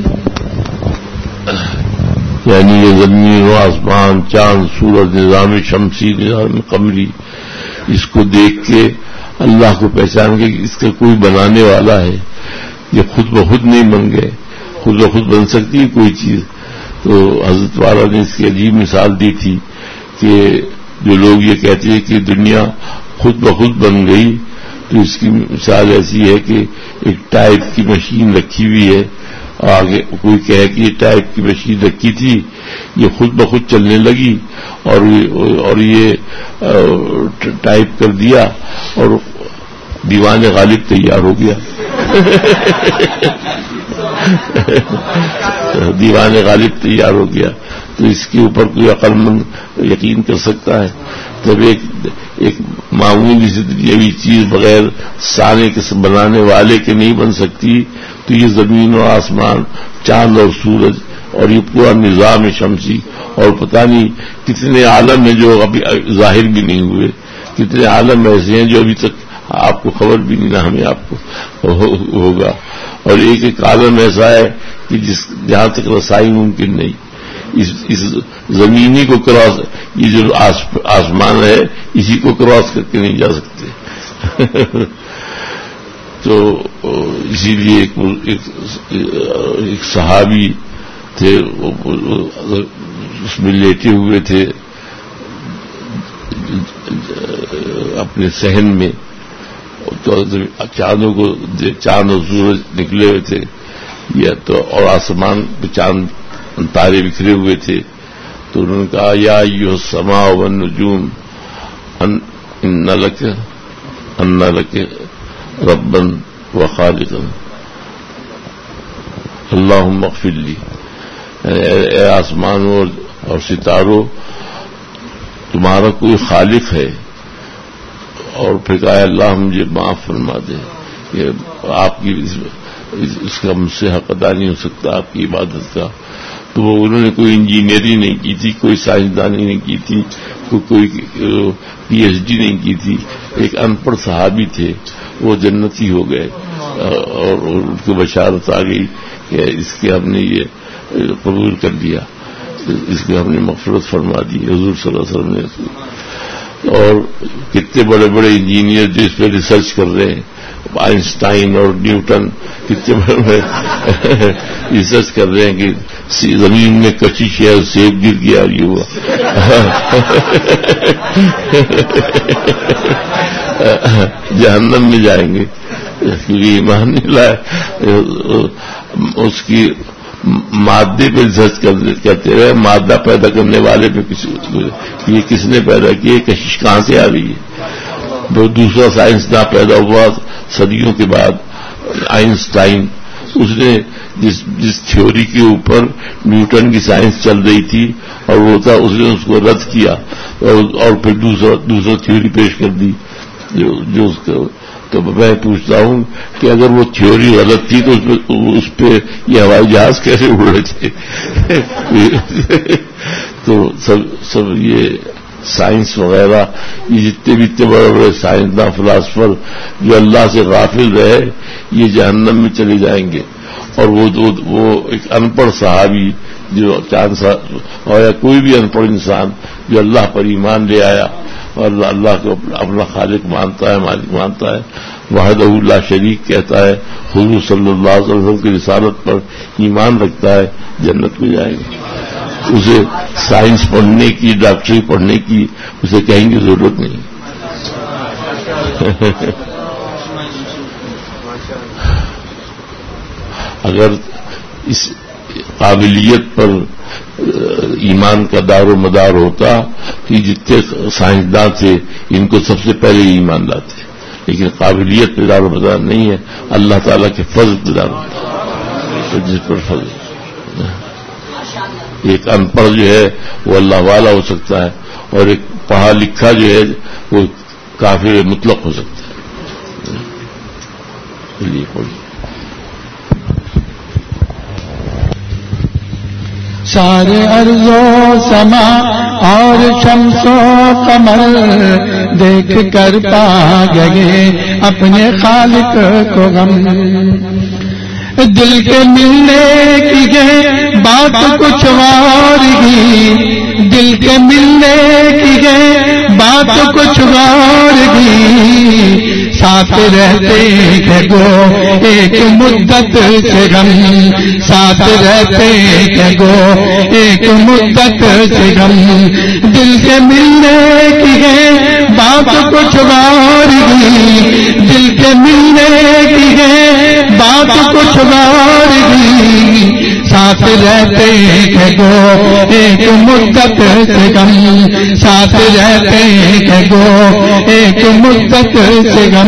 یعنی یہ زمین و آسمان، چاند، سورج، نظام شمسی، نظام قمری، اس کو دیکھ کے اللہ کو پہچان کے اس کا کوئی بنانے والا ہے، یہ خود بخود نہیں بن گئے، خود بخود بن سکتی ہے کوئی چیز۔ تو حضرت والا نے اس کی عجیب مثال دی تھی کہ جو لوگ یہ کہتے ہیں کہ دنیا خود بخود بن گئی، تو اس کی مثال ایسی ہے کہ ایک ٹائپ کی مشین رکھی ہوئی ہے، آگے کوئی کہے کہ یہ ٹائپ کی مشین رکھی تھی، یہ خود بخود چلنے لگی اور یہ ٹائپ کر دیا اور دیوان غالب تیار ہو گیا۔ دیوان غالب تیار ہو گیا، تو اس کے اوپر کوئی عقل مند یقین کر سکتا ہے؟ جب ایک معمولی سی دنیاوی چیز بغیر سانے کے بنانے والے کے نہیں بن سکتی، تو یہ زمین و آسمان، چاند اور سورج اور یہ پورا نظام شمسی اور پتہ نہیں کتنے عالم ہیں جو ابھی ظاہر بھی نہیں ہوئے، کتنے عالم ایسے ہیں جو ابھی تک آپ کو خبر بھی نہیں، نہ ہمیں آپ کو ہوگا، اور ایک عالم ایسا ہے کہ جہاں تک رسائی ممکن نہیں۔ اس زمینی کو کراس، یہ جو آسمان ہے اسی کو کراس کر کے نہیں جا سکتے۔ تو اسی لیے ایک صحابی تھے، اس میں لیٹے ہوئے تھے اپنے صحن میں، تو چاند اور سورج نکلے ہوئے تھے اور آسمان پہ چاند تارے بکھرے ہوئے تھے، تو انہوں نے کہا یا ایھا السماء والنجوم ان لک ربا وخالقا اللہم اغفر لی، اے آسمانوں اور ستاروں تمہارا کوئی خالق ہے، اور پھر کہا اللہ مجھے معاف فرما دے، کہ آپ کی اس کا مجھ سے حق ادا نہیں ہو سکتا آپ کی عبادت کا۔ تو انہوں نے کوئی انجینئرنگ نہیں کی تھی، کوئی سائنسدانی نہیں کی تھی، کوئی پی ایچ ڈی نہیں کی تھی، ایک ان پڑھ صحابی تھے، وہ جنتی ہو گئے اور ان کو بشارت آ گئی کہ اس کے ہم نے یہ قبول کر لیا، اس کو ہم نے مغفرت فرما دی حضور صلی اللہ علیہ وسلم نے۔ اور کتنے بڑے بڑے انجینئر جو اس پہ ریسرچ کر رہے ہیں، آئنسٹائن اور نیوٹن کتنے بڑے ریسرچ کر رہے ہیں کہ زمین میں کشش ہے، سیب گر گیا، یہ ہوا۔ جہنم میں جائیں گے کیونکہ ایمان نہیں لائے، اس کی مادے پہ ریسرچ کرتے رہے، مادہ پیدا کرنے والے پہ یہ کس نے پیدا کی، کشش کہاں سے آ رہی ہے؟ وہ دوسرا سائنسداں پیدا ہوا صدیوں کے بعد، آئنسٹائن، اس نے جس تھیوری کے اوپر نیوٹن کی سائنس چل رہی تھی اور وہ تھا، اس نے اس کو رد کیا اور پھر دوسرا تھیوری پیش کر دی جو اس کو۔ تو میں پوچھتا ہوں کہ اگر وہ تھیوری غلط تھی تو اس پہ یہ ہوائی جہاز کیسے اڑ رہے تھے؟ تو سب یہ سائنس وغیرہ، یہ جتنے بھی اتنے بڑے بڑے سائنسداں فلاسفر جو اللہ سے غافل رہے، یہ جہنم میں چلے جائیں گے۔ اور وہ ایک ان پڑھ صحابی جو اور یا کوئی بھی ان پڑھ انسان جو اللہ پر ایمان لے آیا اور اللہ کو اپنا خالق مانتا ہے، مالک مانتا ہے، وحدہ لا شریک کہتا ہے، حضور صلی اللہ علیہ وسلم کی رسالت پر ایمان رکھتا ہے، جنت میں جائیں گے۔ اسے سائنس پڑھنے کی، ڈاکٹری پڑھنے کی اسے کہیں گے ضرورت نہیں۔ اگر اس قابلیت پر ایمان کا دار و مدار ہوتا کہ جتنے سائنسداں تھے ان کو سب سے پہلے ایمان لاتے، لیکن قابلیت پہ دار و مدار نہیں ہے، اللہ تعالیٰ کے فضل پہ دار و مدار، جس پر فضل۔ ایک ان پڑھ جو ہے وہ اللہ والا ہو سکتا ہے، اور ایک پڑھا لکھا جو ہے وہ کافر مطلق ہو سکتا ہے۔ چلیے پڑھیے۔ سارے ارض و سما اور شمس و قمر دیکھ کر پا گئے اپنے خالق کو غم، دل کے ملنے کی ہے بات کچھ اور ہی، دل کے ملنے کی ہے بات کچھ اور ہی، ساتھ رہتے ہیں گو ایک مدت سے غم، ساتھ رہتے ہیں گو ایک مدت سے غم، دل کے ملنے کی ہے بات کچھ اور ہی، دل کے ملنے کی ہے بات کچھ اور ہی، ساتھ رہتے ہیں گو ایک مدت سے غم، ساتھ رہتے ہیں گو ایک مدت سے غم۔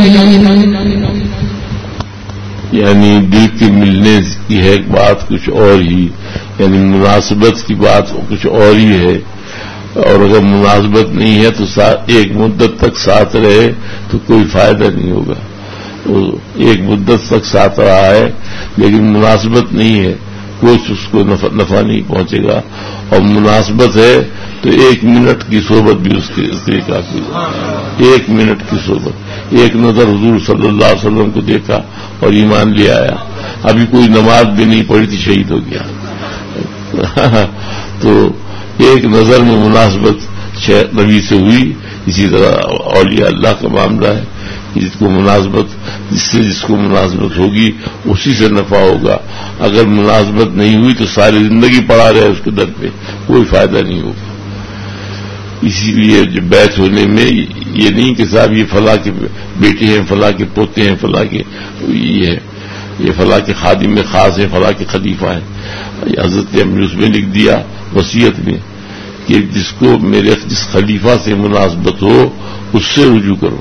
یعنی دل کے ملنے کی ہے بات کچھ اور ہی، یعنی مناسبت کی بات کچھ اور ہی ہے، اور اگر مناسبت نہیں ہے تو ایک مدت تک ساتھ رہے تو کوئی فائدہ نہیں ہوگا۔ ایک مدت تک ساتھ رہا ہے لیکن مناسبت نہیں ہے، کچھ اس کو نفع نہیں پہنچے گا، اور مناسبت ہے تو ایک منٹ کی صحبت بھی اس کے کافی ہے۔ ایک منٹ کی صحبت، ایک نظر حضور صلی اللہ علیہ وسلم کو دیکھا اور ایمان لے آیا، ابھی کوئی نماز بھی نہیں پڑھی تھی شہید ہو گیا۔ تو ایک نظر میں مناسبت نبی سے ہوئی، اسی طرح اولیاء اللہ کا معاملہ ہے، جس کو مناسبت ہوگی اسی سے نفع ہوگا، اگر مناسبت نہیں ہوئی تو ساری زندگی پڑا رہے اس کے در پہ، کوئی فائدہ نہیں ہوگا۔ اسی لیے جو بیعت ہونے میں یہ نہیں کہ صاحب یہ فلاں کے بیٹے ہیں، فلاں کے پوتے ہیں، فلاں کے یہ فلاں کے خادم میں خاص ہیں، فلاں کے خلیفہ ہیں۔ حضرت نے اس میں لکھ دیا وصیت میں کہ جس خلیفہ سے مناسبت ہو اس سے رجوع کرو۔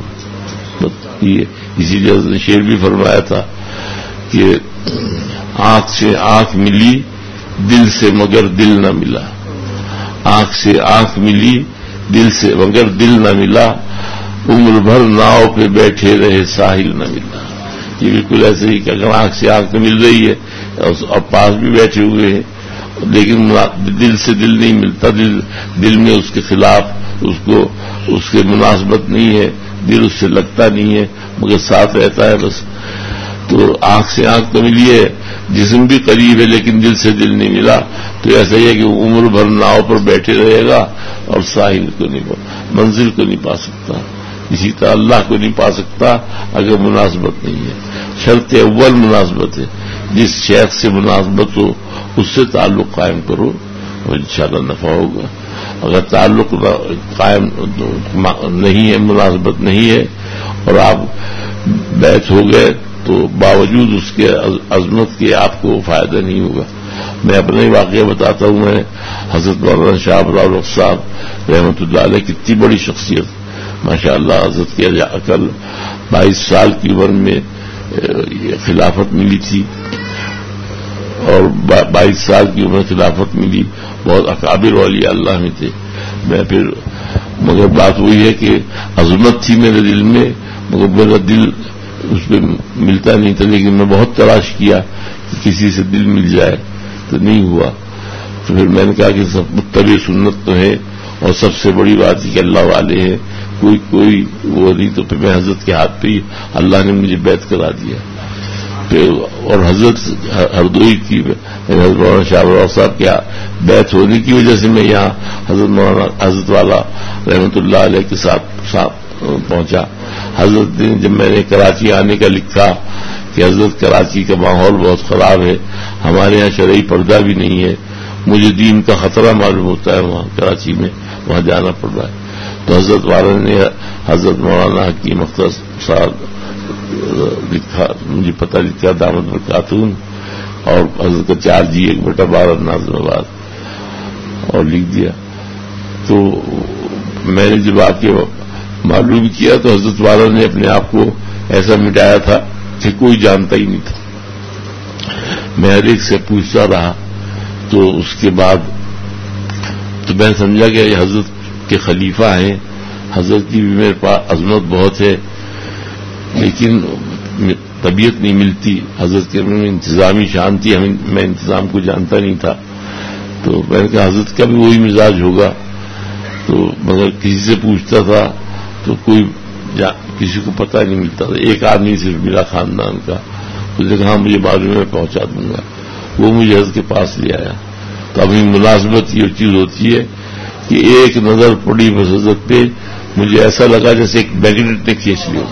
اسی لیے حضرت نے شعر بھی فرمایا تھا کہ آنکھ سے آنکھ ملی دل سے مگر دل نہ ملا، آنکھ سے آنکھ ملی دل سے مگر دل نہ ملا، عمر بھر ناؤ پہ بیٹھے رہے ساحل نہ ملا۔ یہ بالکل ایسے ہی کہ اگر آنکھ سے آنکھ تو مل رہی ہے اور پاس بھی بیٹھے ہوئے ہیں لیکن دل سے دل نہیں ملتا، دل میں اس کے خلاف اس کے مناسبت نہیں ہے، دل اس سے لگتا نہیں ہے مگر ساتھ رہتا ہے بس۔ تو آنکھ سے آنکھ تو ملی ہے، جسم بھی قریب ہے لیکن دل سے دل نہیں ملا، تو ایسا ہی ہے کہ عمر بھر ناؤ پر بیٹھے رہے گا اور ساحل کو نہیں منزل کو نہیں پا سکتا، اسی طرح اللہ کو نہیں پا سکتا اگر مناسبت نہیں ہے۔ شرط اول مناسبت ہے، جس شیخ سے مناسبت ہو اس سے تعلق قائم کرو اور انشاءاللہ نفع ہوگا۔ اگر تعلق قائم نہیں ہے، مناسبت نہیں ہے اور آپ بیعت ہو گئے تو باوجود اس کے عظمت کے آپ کو فائدہ نہیں ہوگا۔ میں اپنا ہی واقعہ بتاتا ہوں، میں حضرت مولانا شاہ ابرار صاحب رحمۃ اللہ علیہ کتنی بڑی شخصیت، ماشاءاللہ حضرت کے عقل 22 سال کی عمر میں خلافت ملی تھی اور 22 سال کی عمر خلافت ملی، بہت اکابر اولیاء اللہ میں تھے۔ میں پھر مگر بات وہی ہے کہ عظمت تھی میرے دل میں مگر میرا دل اس پہ ملتا نہیں تھا، لیکن میں بہت تلاش کیا کہ کسی سے دل مل جائے تو نہیں ہوا۔ تو پھر میں نے کہا کہ سب متبع سنت تو ہے اور سب سے بڑی بات ہے کہ اللہ والے ہیں، کوئی وہ نہیں، تو پھر میں حضرت کے ہاتھ پہ ہی اللہ نے مجھے بیعت کرا دیا۔ اور حضرت ہردوئی کی حضرت مولانا شاہ ابرار صاحب کے بیعت ہونے کی وجہ سے میں یہاں حضرت والا رحمۃ اللہ علیہ کے ساتھ پہنچا۔ حضرت نے جب میں نے کراچی آنے کا لکھا کہ حضرت کراچی کا ماحول بہت خراب ہے، ہمارے یہاں شرعی پردہ بھی نہیں ہے، مجھے دین کا خطرہ معلوم ہوتا ہے وہاں کراچی میں، وہاں جانا پڑ رہا ہے، تو حضرت والا نے حضرت مولانا حکیم اختر صاحب لکھا، مجھے پتہ لکھا دامت برکاتہم، اور حضرت کا 4G1/12 ناظم آباد، اور لکھ دیا. تو میں نے جب آ کے معلوم کیا تو حضرت والا نے اپنے آپ کو ایسا مٹایا تھا کہ کوئی جانتا ہی نہیں تھا. میں ہر ایک سے پوچھتا رہا. تو اس کے بعد تو میں سمجھا کہ یہ حضرت کے خلیفہ ہیں، حضرت کی بھی میرے پاس عظمت بہت ہے، لیکن طبیعت نہیں ملتی. حضرت کے میں انتظامی شان تھی، میں انتظام کو جانتا نہیں تھا. تو میں نے کہا حضرت کا بھی وہی مزاج ہوگا. تو مگر کسی سے پوچھتا تھا تو کسی کو پتہ نہیں ملتا تھا. ایک آدمی صرف میرا خاندان کا، اس نے کہا مجھے معلوم ہے پہنچا دوں گا. وہ مجھے حضرت کے پاس لے آیا. تو ابھی مناسبت یہ چیز ہوتی ہے کہ ایک نظر پڑی بس حضرت پہ، مجھے ایسا لگا جیسے ایک میگنیٹ نے کھینچ لیا،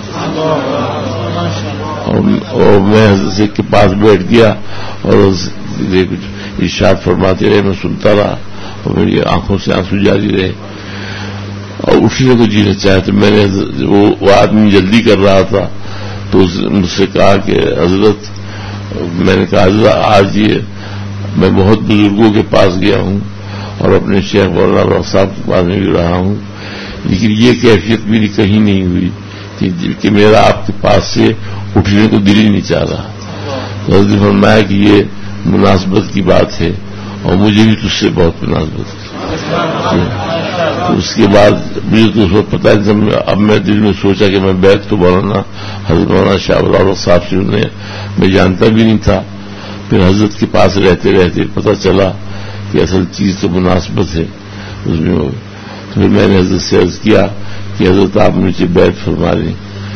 اور میں حضرت کے پاس بیٹھ گیا اور ارشاد فرماتے رہے. میں سنتا رہا اور میری آنکھوں سے آنسو جاری رہے اور اٹھنے کو جینا چاہے. تو میں نے وہ آدمی جلدی کر رہا تھا تو مجھ سے کہا کہ حضرت، میں نے کہا حضرت آج یہ میں بہت بزرگوں کے پاس گیا ہوں اور اپنے شیخ مولانا صاحب کے پاس میں بھی رہا ہوں، لیکن یہ کیفیت میری کہیں نہیں ہوئی کہ میرا آپ کے پاس سے اٹھنے کو دل ہی نہیں چاہ رہا. حضرت نے فرمایا کہ یہ مناسبت کی بات ہے اور مجھے بھی تجھ سے بہت مناسبت ہے. اس کے بعد مجھے تو اس وقت پتا نہیں. اب میں دل میں سوچا کہ میں بیت تو مولانا حضرت مولانا شاہ ولی صاحب سے میں جانتا بھی نہیں تھا. پھر حضرت کے پاس رہتے رہتے پتا چلا کہ اصل چیز تو مناسبت ہے اس میں. تو پھر میں نے حضرت سے عرض کیا کہ حضرت آپ مجھے بیت فرما لیں.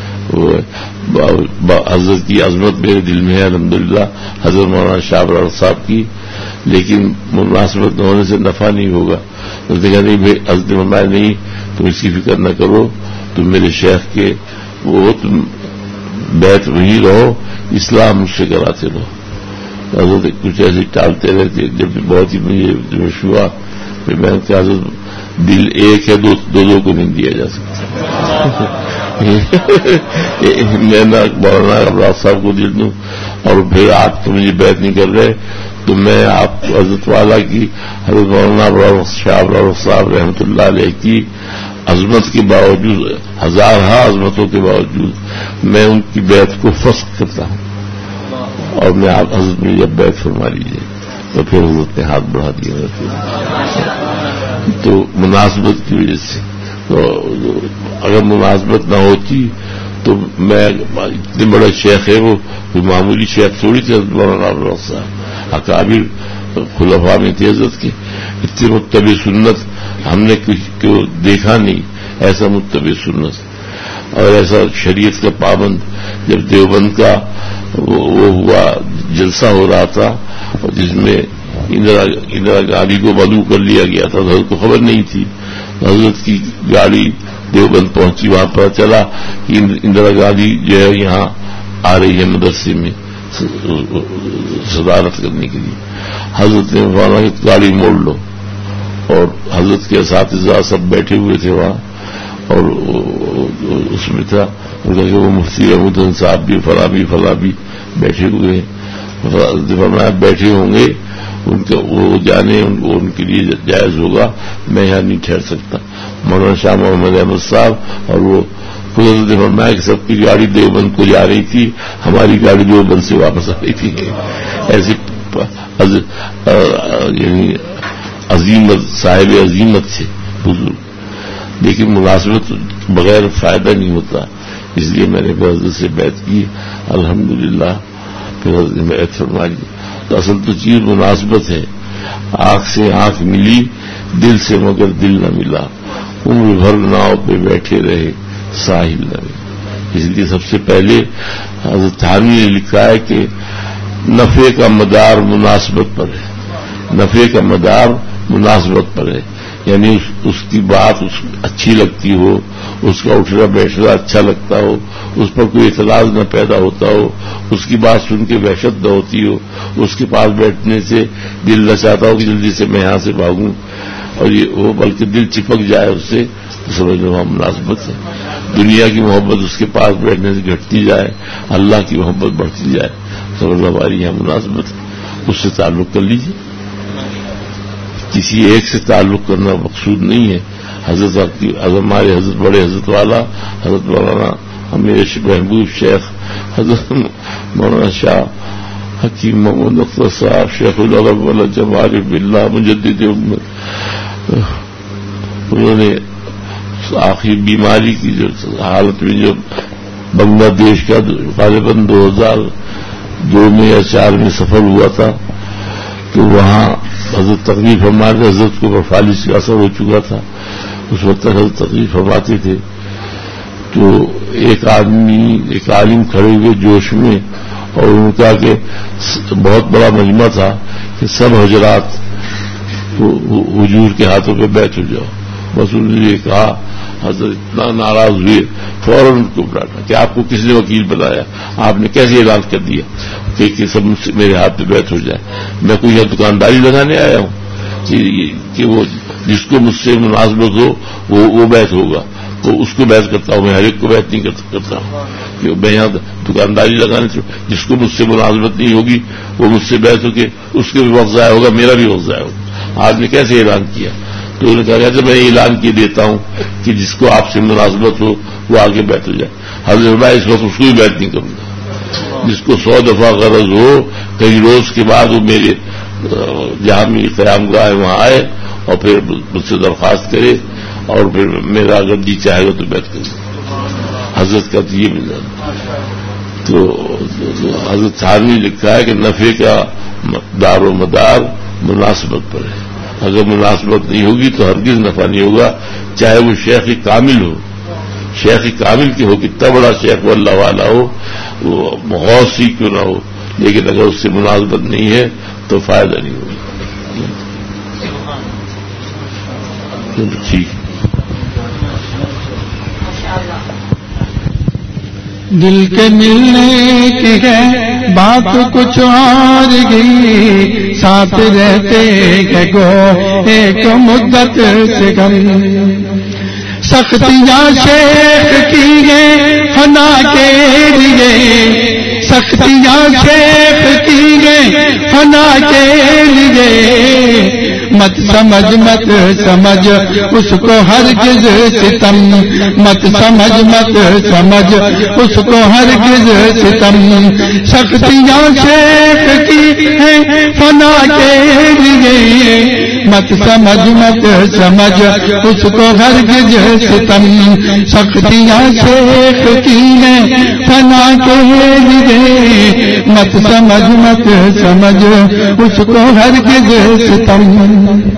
حضرت کی عظمت میرے دل میں ہے الحمدللہ، حضرت مولانا شاہ ولی صاحب کی، لیکن مناسبت نہ ہونے سے نفع نہیں ہوگا. حضرت نے کہا نہیں بھائی، حضرت فرمایا نہیں تم اس کی فکر نہ کرو، تم میرے شیخ کے وہ تم بیت وہیں رہو، اصلاح مجھ سے کراتے رہو. حضرت کچھ ایسے ٹالتے رہتے. جب بہت ہی مجھے جوش ہوا پھر میں نے کہا حضرت دل ایک ہے، دو کو نہیں دیا جا سکتا. میں نہ مولانا ابراز صاحب کو دل دوں اور پھر آپ تو مجھے بیعت نہیں کر رہے، تو میں آپ حضرت والا کی حضرت مولانا ابراز شاہ ابراز صاحب رحمۃ اللہ علیہ کی عظمت کے باوجود، ہزارہ عظمتوں کے باوجود میں ان کی بیعت کو فسخ کرتا ہوں. اور میں آپ حضرت میں جب بیعت فرما لیجیے تو پھر حضرت نے ہاتھ بڑھا دیا. تو مناسبت کی وجہ سے، تو اگر مناسبت نہ ہوتی تو میں اتنے بڑا شیخ ہے، وہ معمولی شیخ تھوڑی تھے. حضرت مولانا ابراز صاحب اکابر خلفاء میں تھے حضرت کے. اتنے متبع سنت ہم نے دیکھا نہیں، ایسا متبع سنت اور ایسا شریعت کا پابند. جب دیوبند کا وہ ہوا جلسہ ہو رہا تھا اور جس میں اندرا گاندھی کو مدعو کر لیا گیا تھا، حضرت کو خبر نہیں تھی. حضرت کی گاڑی دیوبند پہنچی، وہاں پتہ چلا کہ اندرا گاندھی جو ہے یہاں آ رہی ہے مدرسے میں صدارت کرنے کے لیے. حضرت نے فرمایا کہ گاڑی موڑ لو، اور حضرت کے اساتذہ سب بیٹھے ہوئے تھے وہاں، اور اس میں تھا کہ وہ مفتی احمد صاحب بھی فلاں بھی بیٹھے ہوئے ہیں. فرمایا بیٹھے ہوں گے، ان کا وہ جانے ان کے لیے جائز ہوگا، میں یہاں نہیں ٹھہر سکتا. مولانا شاہ محمد احمد صاحب اور وہ حضرت نے فرمایا کہ سب کی گاڑی دیوبند کو جا رہی تھی، ہماری گاڑی دیوبند سے واپس آ رہی تھی. ایسی یعنی عظیمت، صاحب عظیمت سے بزرگ. لیکن مناسبت بغیر فائدہ نہیں ہوتا، اس لیے میں نے حضرت سے بیعت کی الحمدللہ. پھر حضرت نے بیعت فرما لی. تو اصل تو چیز مناسبت ہے. آنکھ سے آنکھ ملی، دل سے مگر دل نہ ملا. عمر بھر ناؤ پہ بیٹھے رہے، ساحل نہ ملا. اس لیے سب سے پہلے حضرت تھانوی نے لکھا ہے کہ نفع کا مدار مناسبت پر ہے. نفع کا مدار مناسبت پر ہے، یعنی اس کی بات اچھی لگتی ہو، اس کا اٹھنا بیٹھنا اچھا لگتا ہو، اس پر کوئی اعتراض نہ پیدا ہوتا ہو، اس کی بات سن کے وحشت نہ ہوتی ہو، اس کے پاس بیٹھنے سے دل نہ چاہتا ہو کہ جلدی سے میں یہاں سے بھاگوں، اور یہ وہ بلکہ دل چپک جائے اس سے، تو سمجھ لو وہاں مناسبت ہے. دنیا کی محبت اس کے پاس بیٹھنے سے گھٹتی جائے، اللہ کی محبت بڑھتی جائے، تو ہماری یہاں مناسبت اس سے تعلق کر لیجیے. کسی ایک سے تعلق کرنا مقصود نہیں ہے. ہمارے حضرت بڑے حضرت والا حضرت مولانا امیر محبوب شیخ حضرت مولانا شاہ حکیم محمود اختر صاحب شیخ العرب والا جمال باللہ مجدد امت، انہوں نے آخری بیماری کی جو حالت میں جو بنگلہ دیش کا غالباً 2002 میں یا 2004 میں سفر ہوا تھا، تو وہاں حضرت تقریب فرماتے، حضرت کو فالج کا اثر ہو چکا تھا، اس وقت حضرت تقریب فرماتے تھے. تو ایک عالم کھڑے ہوئے جوش میں، اور ان کا کہ بہت بڑا مجمع تھا کہ سب حضرات حضور کے ہاتھوں پہ بیٹھ ہو جاؤ. بس انہوں نے یہ کہا، حضرت اتنا ناراض ہوئے، فوراً ان کو بلانا کہ آپ کو کس نے وکیل بنایا، آپ نے کیسے اعلان کر دیا کہ سب میرے ہاتھ پہ بیٹھ ہو جائے. میں کوئی یہاں دکانداری لگانے آیا ہوں کہ وہ جس کو مجھ سے مناسبت ہو وہ بیعت ہوگا، تو اس کو بیعت کرتا ہوں. میں ہر ایک کو بیعت نہیں کرتا ہوں کہ میں یہاں دکانداری لگانے سے جس کو مجھ سے مناسبت نہیں ہوگی وہ مجھ سے بیعت ہو کے اس کے بھی وقت ضائع ہوگا، میرا بھی وقت ضائع ہوگا. آپ نے کیسے اعلان کیا؟ تو انہوں نے کہا کہ میں اعلان کیے دیتا ہوں کہ جس کو آپ سے مناسبت ہو وہ آگے بیٹھ ہو جائے. حضرت میں اس وقت اس کو بھی بیعت نہیں کروں گا. جس کو 100 دفعہ غرض ہو کئی روز کے بعد وہ میرے جہاں میری قیام گاہ ہے وہاں آئے اور پھر مجھ سے درخواست کرے، اور پھر میرا اگر جی چاہے گا تو بیعت کرے. حضرت کا تو یہ مزاج. تو حضرت صاحب نے لکھا ہے کہ نفع کا دار و مدار مناسبت پر ہے. اگر مناسبت نہیں ہوگی تو ہرگز نفع نہیں ہوگا، چاہے وہ شیخ کامل ہو. شیخ کامل کی ہو، کتنا بڑا شیخ و اللہ والا ہو، وہ بہت سی کیوں نہ ہو، لیکن اگر اس سے مناسبت نہیں ہے تو فائدہ نہیں ہوگا. ٹھیک. دل کے ملنے کی ہے بات کچھ اور گئی، ساتھ رہتے ہیں گو ایک مدت سے گم. سختیاں شیخ کی ہیں فنا کے لیے، سختیاں شیخ کی ہیں فنا کے لیے. مت سمجھ اس کو ہرگز ستم، مت سمجھ اس کو ہرگز ستم. سختیاں شیخ کی ہیں فنا کے لیے، مت سمجھ اس کو ہرگز ستم. سختیاں شیخ کی ہیں فنا کے لیے، مت سمجھ اس کو ہرگز ستم.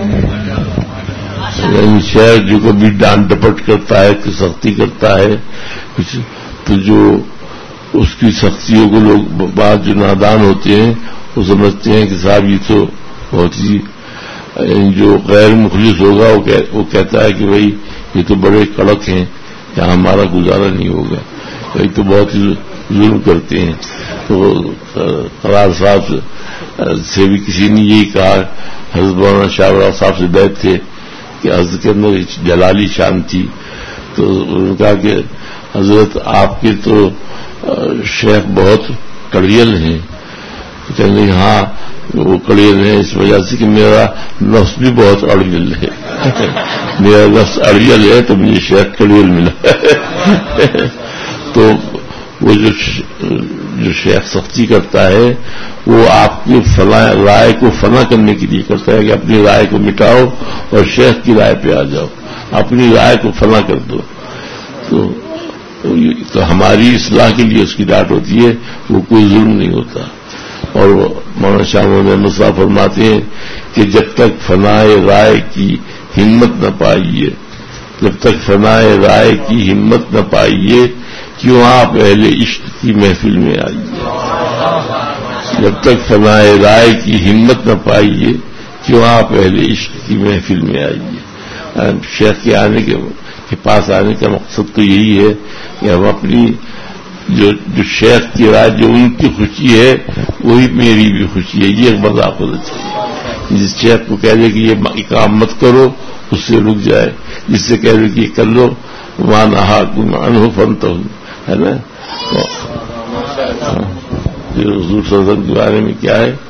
شہر جو کبھی ڈانٹ ڈپٹ کرتا ہے، کہ سختی کرتا ہے کچھ، تو جو اس کی سختیوں کو لوگ بعض جو نادان ہوتے ہیں وہ سمجھتے ہیں کہ صاحب یہ تو بہت ہی، جو غیر مخلص ہوگا وہ کہتا ہے کہ بھائی یہ تو بڑے کڑک ہیں، یہاں ہمارا گزارا نہیں ہوگا، یہ تو بہت ہی ظلم کرتے ہیں. تو قرار صاحب سے بھی کسی نے یہی کہا، حضرت مولانا شاہ صاحب سے بیعت تھے کہ حضرت کے اندر جلالی شان تھی. تو انہوں نے کہا کہ حضرت آپ کے تو شیخ بہت کڑیل ہیں. کہنے ہاں وہ کڑیل ہیں اس وجہ سے کہ میرا نفس بھی بہت اڑیل ہے. میرا نفس اڑیل ہے تو مجھے شیخ کڑیل ملا. تو وہ جو شیخ سختی کرتا ہے وہ آپ کی رائے کو فنا کرنے کے لیے کرتا ہے کہ اپنی رائے کو مٹاؤ اور شیخ کی رائے پہ آ جاؤ، اپنی رائے کو فنا کر دو. تو ہماری اصلاح کے لیے اس کی ڈانٹ ہوتی ہے، وہ کوئی ظلم نہیں ہوتا. اور مولانا شاہ محمد صاحب فرماتے ہیں کہ جب تک فنائے رائے کی ہمت نہ پائیے، جب تک فنائے رائے کی ہمت نہ پائیے کیوں آپ اہل عشق کی محفل میں آئیے. جب تک فنائے رائے کی ہمت نہ پائیے کیوں آپ اہل عشق کی محفل میں آئیے. شیخ کے آنے کے پاس آنے کا مقصد تو یہی ہے کہ ہم اپنی جو شیخ کی رائے، جو ان کی خوشی ہے وہی میری بھی خوشی ہے، یہ ایک مذاق ہونا چاہیے. جس شیخ کو کہہ دے کہ یہ کام مت کرو اس سے رک جائے، جس سے کہہ دے کہ یہ کر لو وما نہاکم عنہ فانتہوا، ہے نا؟ حضور صلی اللہ علیہ وسلم کے بارے میں کیا ہے؟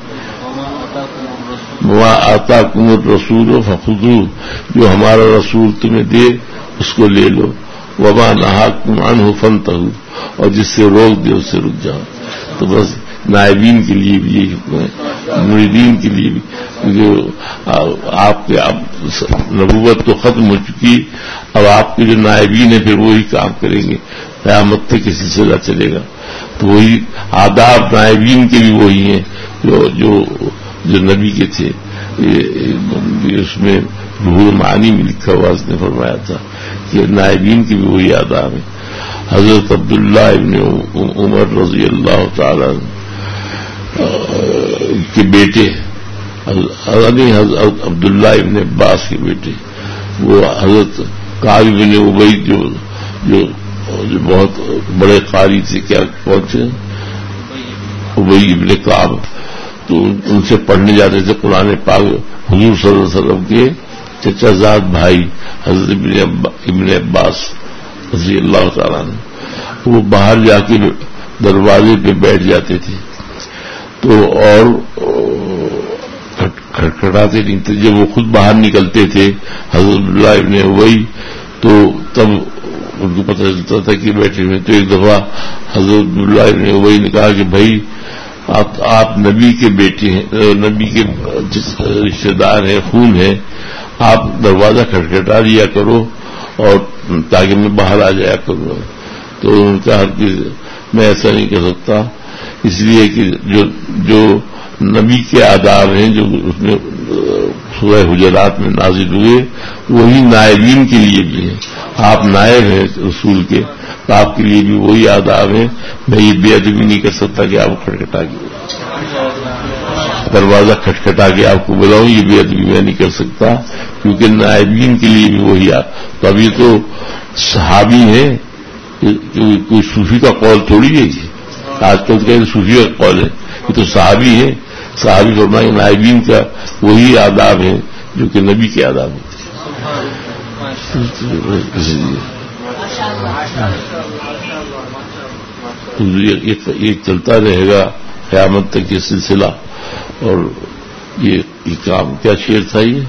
وما آتاکم الرسول فخذوہ، جو ہمارا رسول تمہیں دے اس کو لے لو، وما نہاکم عنہ فانتہوا، اور جس سے روک دے اس سے رک جاؤ۔ تو بس نائبین کے لیے بھی یہی حکم ہے، مریدین کے لیے بھی، کیونکہ آپ کے اب نبوت تو ختم ہو چکی، اب آپ کے جو نائبین ہیں پھر وہی کام کریں گے، قیامت تک کے سلسلہ چلے گا۔ تو وہی آداب نائبین کے بھی وہی ہیں جو نبی کے تھے۔ اس میں روح المعانی میں لکھا ہوا اس نے فرمایا تھا کہ نائبین کے بھی وہی آداب ہیں۔ حضرت عبداللہ ابن عمر رضی اللہ تعالی کے بیٹے، حضرت عبداللہ ابن عباس کے بیٹے، وہ حضرت کعب بن ابی جو بہت بڑے قاری تھے، کیا پہنچے ابی ابن کعب، تو ان سے پڑھنے جاتے تھے قرآن پاک حضور صلی اللہ علیہ وسلم کے چچا زاد بھائی حضرت ابن عباس رضی اللہ تعالیٰ عنہ۔ وہ باہر جا کے دروازے پہ بیٹھ جاتے تھے تو اور کھٹکھٹاتے نہیں تھے۔ جب وہ خود باہر نکلتے تھے حضرت عبداللہ ابن ابی، تو تب ان کو پتہ چلتا تھا کہ بیٹھے ہوئے۔ تو ایک دفعہ حضرت عبداللہ ابن ابی نے کہا کہ بھائی آپ نبی کے بیٹے ہیں، نبی کے رشتے دار ہیں، خون ہیں، آپ دروازہ کھٹکھٹا دیا کرو اور تاکہ میں باہر آ جایا کروں۔ تو انہوں نے کہا کہ میں ایسا نہیں کر سکتا، اس لیے کہ جو نبی کے آداب ہیں جو اس میں سورہ حجرات میں نازل ہوئے وہی نائبین کے لیے بھی ہیں۔ آپ نائب ہیں رسول کے، تو آپ کے لیے بھی وہی آداب ہیں۔ میں یہ بے ادبی نہیں کر سکتا کہ آپ کھٹکھٹا کے دروازہ کھٹکھٹا کے آپ کو بلاؤں، یہ بے ادبی میں نہیں کر سکتا، کیونکہ نائبین کے لیے بھی وہی تو ابھی تو صحابی ہیں، کوئی صوفی کا قول تھوڑی ہے، آج کل کہ صوفی کا قول ہے، یہ تو صحابی ہے۔ صحابی فرمائے نائبین کا وہی آداب ہے جو کہ نبی کے آداب ہیں۔ یہ چلتا رہے گا قیامت تک یہ سلسلہ۔ اور یہ کام کیا شعر تھا یہ؟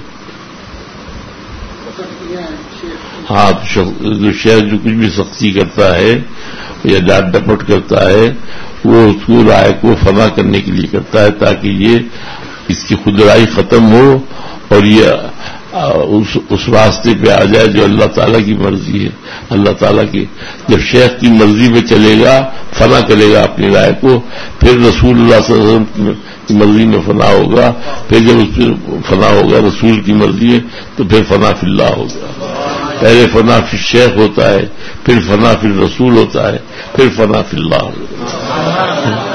ہاں، جو شہر جو کچھ بھی سختی کرتا ہے یا ڈانٹ ڈپٹ کرتا ہے وہ اس کو رائے کو فنا کرنے کے لیے کرتا ہے، تاکہ یہ اس کی خودرائی ختم ہو اور یہ اس راستے پہ آ جائے جو اللہ تعالیٰ کی مرضی ہے۔ اللہ تعالیٰ کی جب شیخ کی مرضی پہ چلے گا، فنا کرے گا اپنی رائے کو، پھر رسول اللہ صلی اللہ علیہ وسلم کی مرضی میں فنا ہوگا، پھر جب اس پہ فنا ہوگا رسول کی مرضی ہے تو پھر فنا فی اللہ ہوگا۔ پہلے فنا فی الشیخ ہوتا ہے، پھر فنا فی الرسول ہوتا ہے، پھر فنا فی اللہ ہوگا۔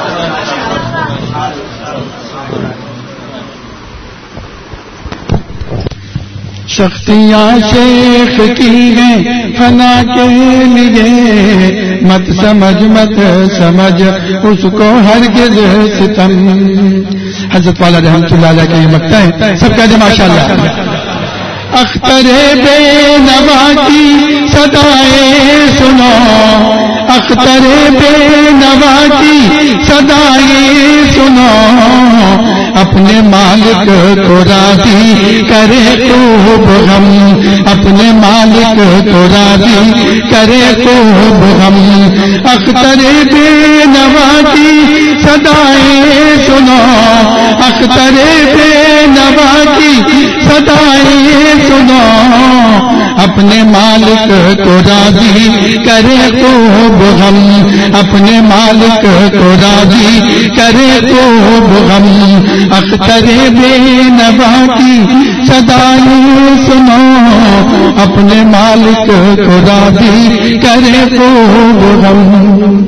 شختیاں شیخ کی ہیں فنا کے لیے، مت سمجھ اس کو ہرگز ستم۔ حضرت والا رحمۃ اللہ علیہ کا یہ مقطع ہے، سب کہتے ہیں ماشاءاللہ۔ اختر بے نوا کی صدائیں سنو، اختر بے نوا کی صدائیں سنو، اپنے مالک کو راضی کرے خوب غم، اپنے مالک کو راضی کرے خوب غم۔ اختر بے نوا کی صدائیں سنو، اختر بے نوا کی صدائیں سنو، اپنے مالک کو راضی کرے خوب غم، اپنے مالک کو راضی کرے خوب غم۔ اختر بے نوا کی صدائیں سنو، اپنے مالک کو راضی کرے خوب غم۔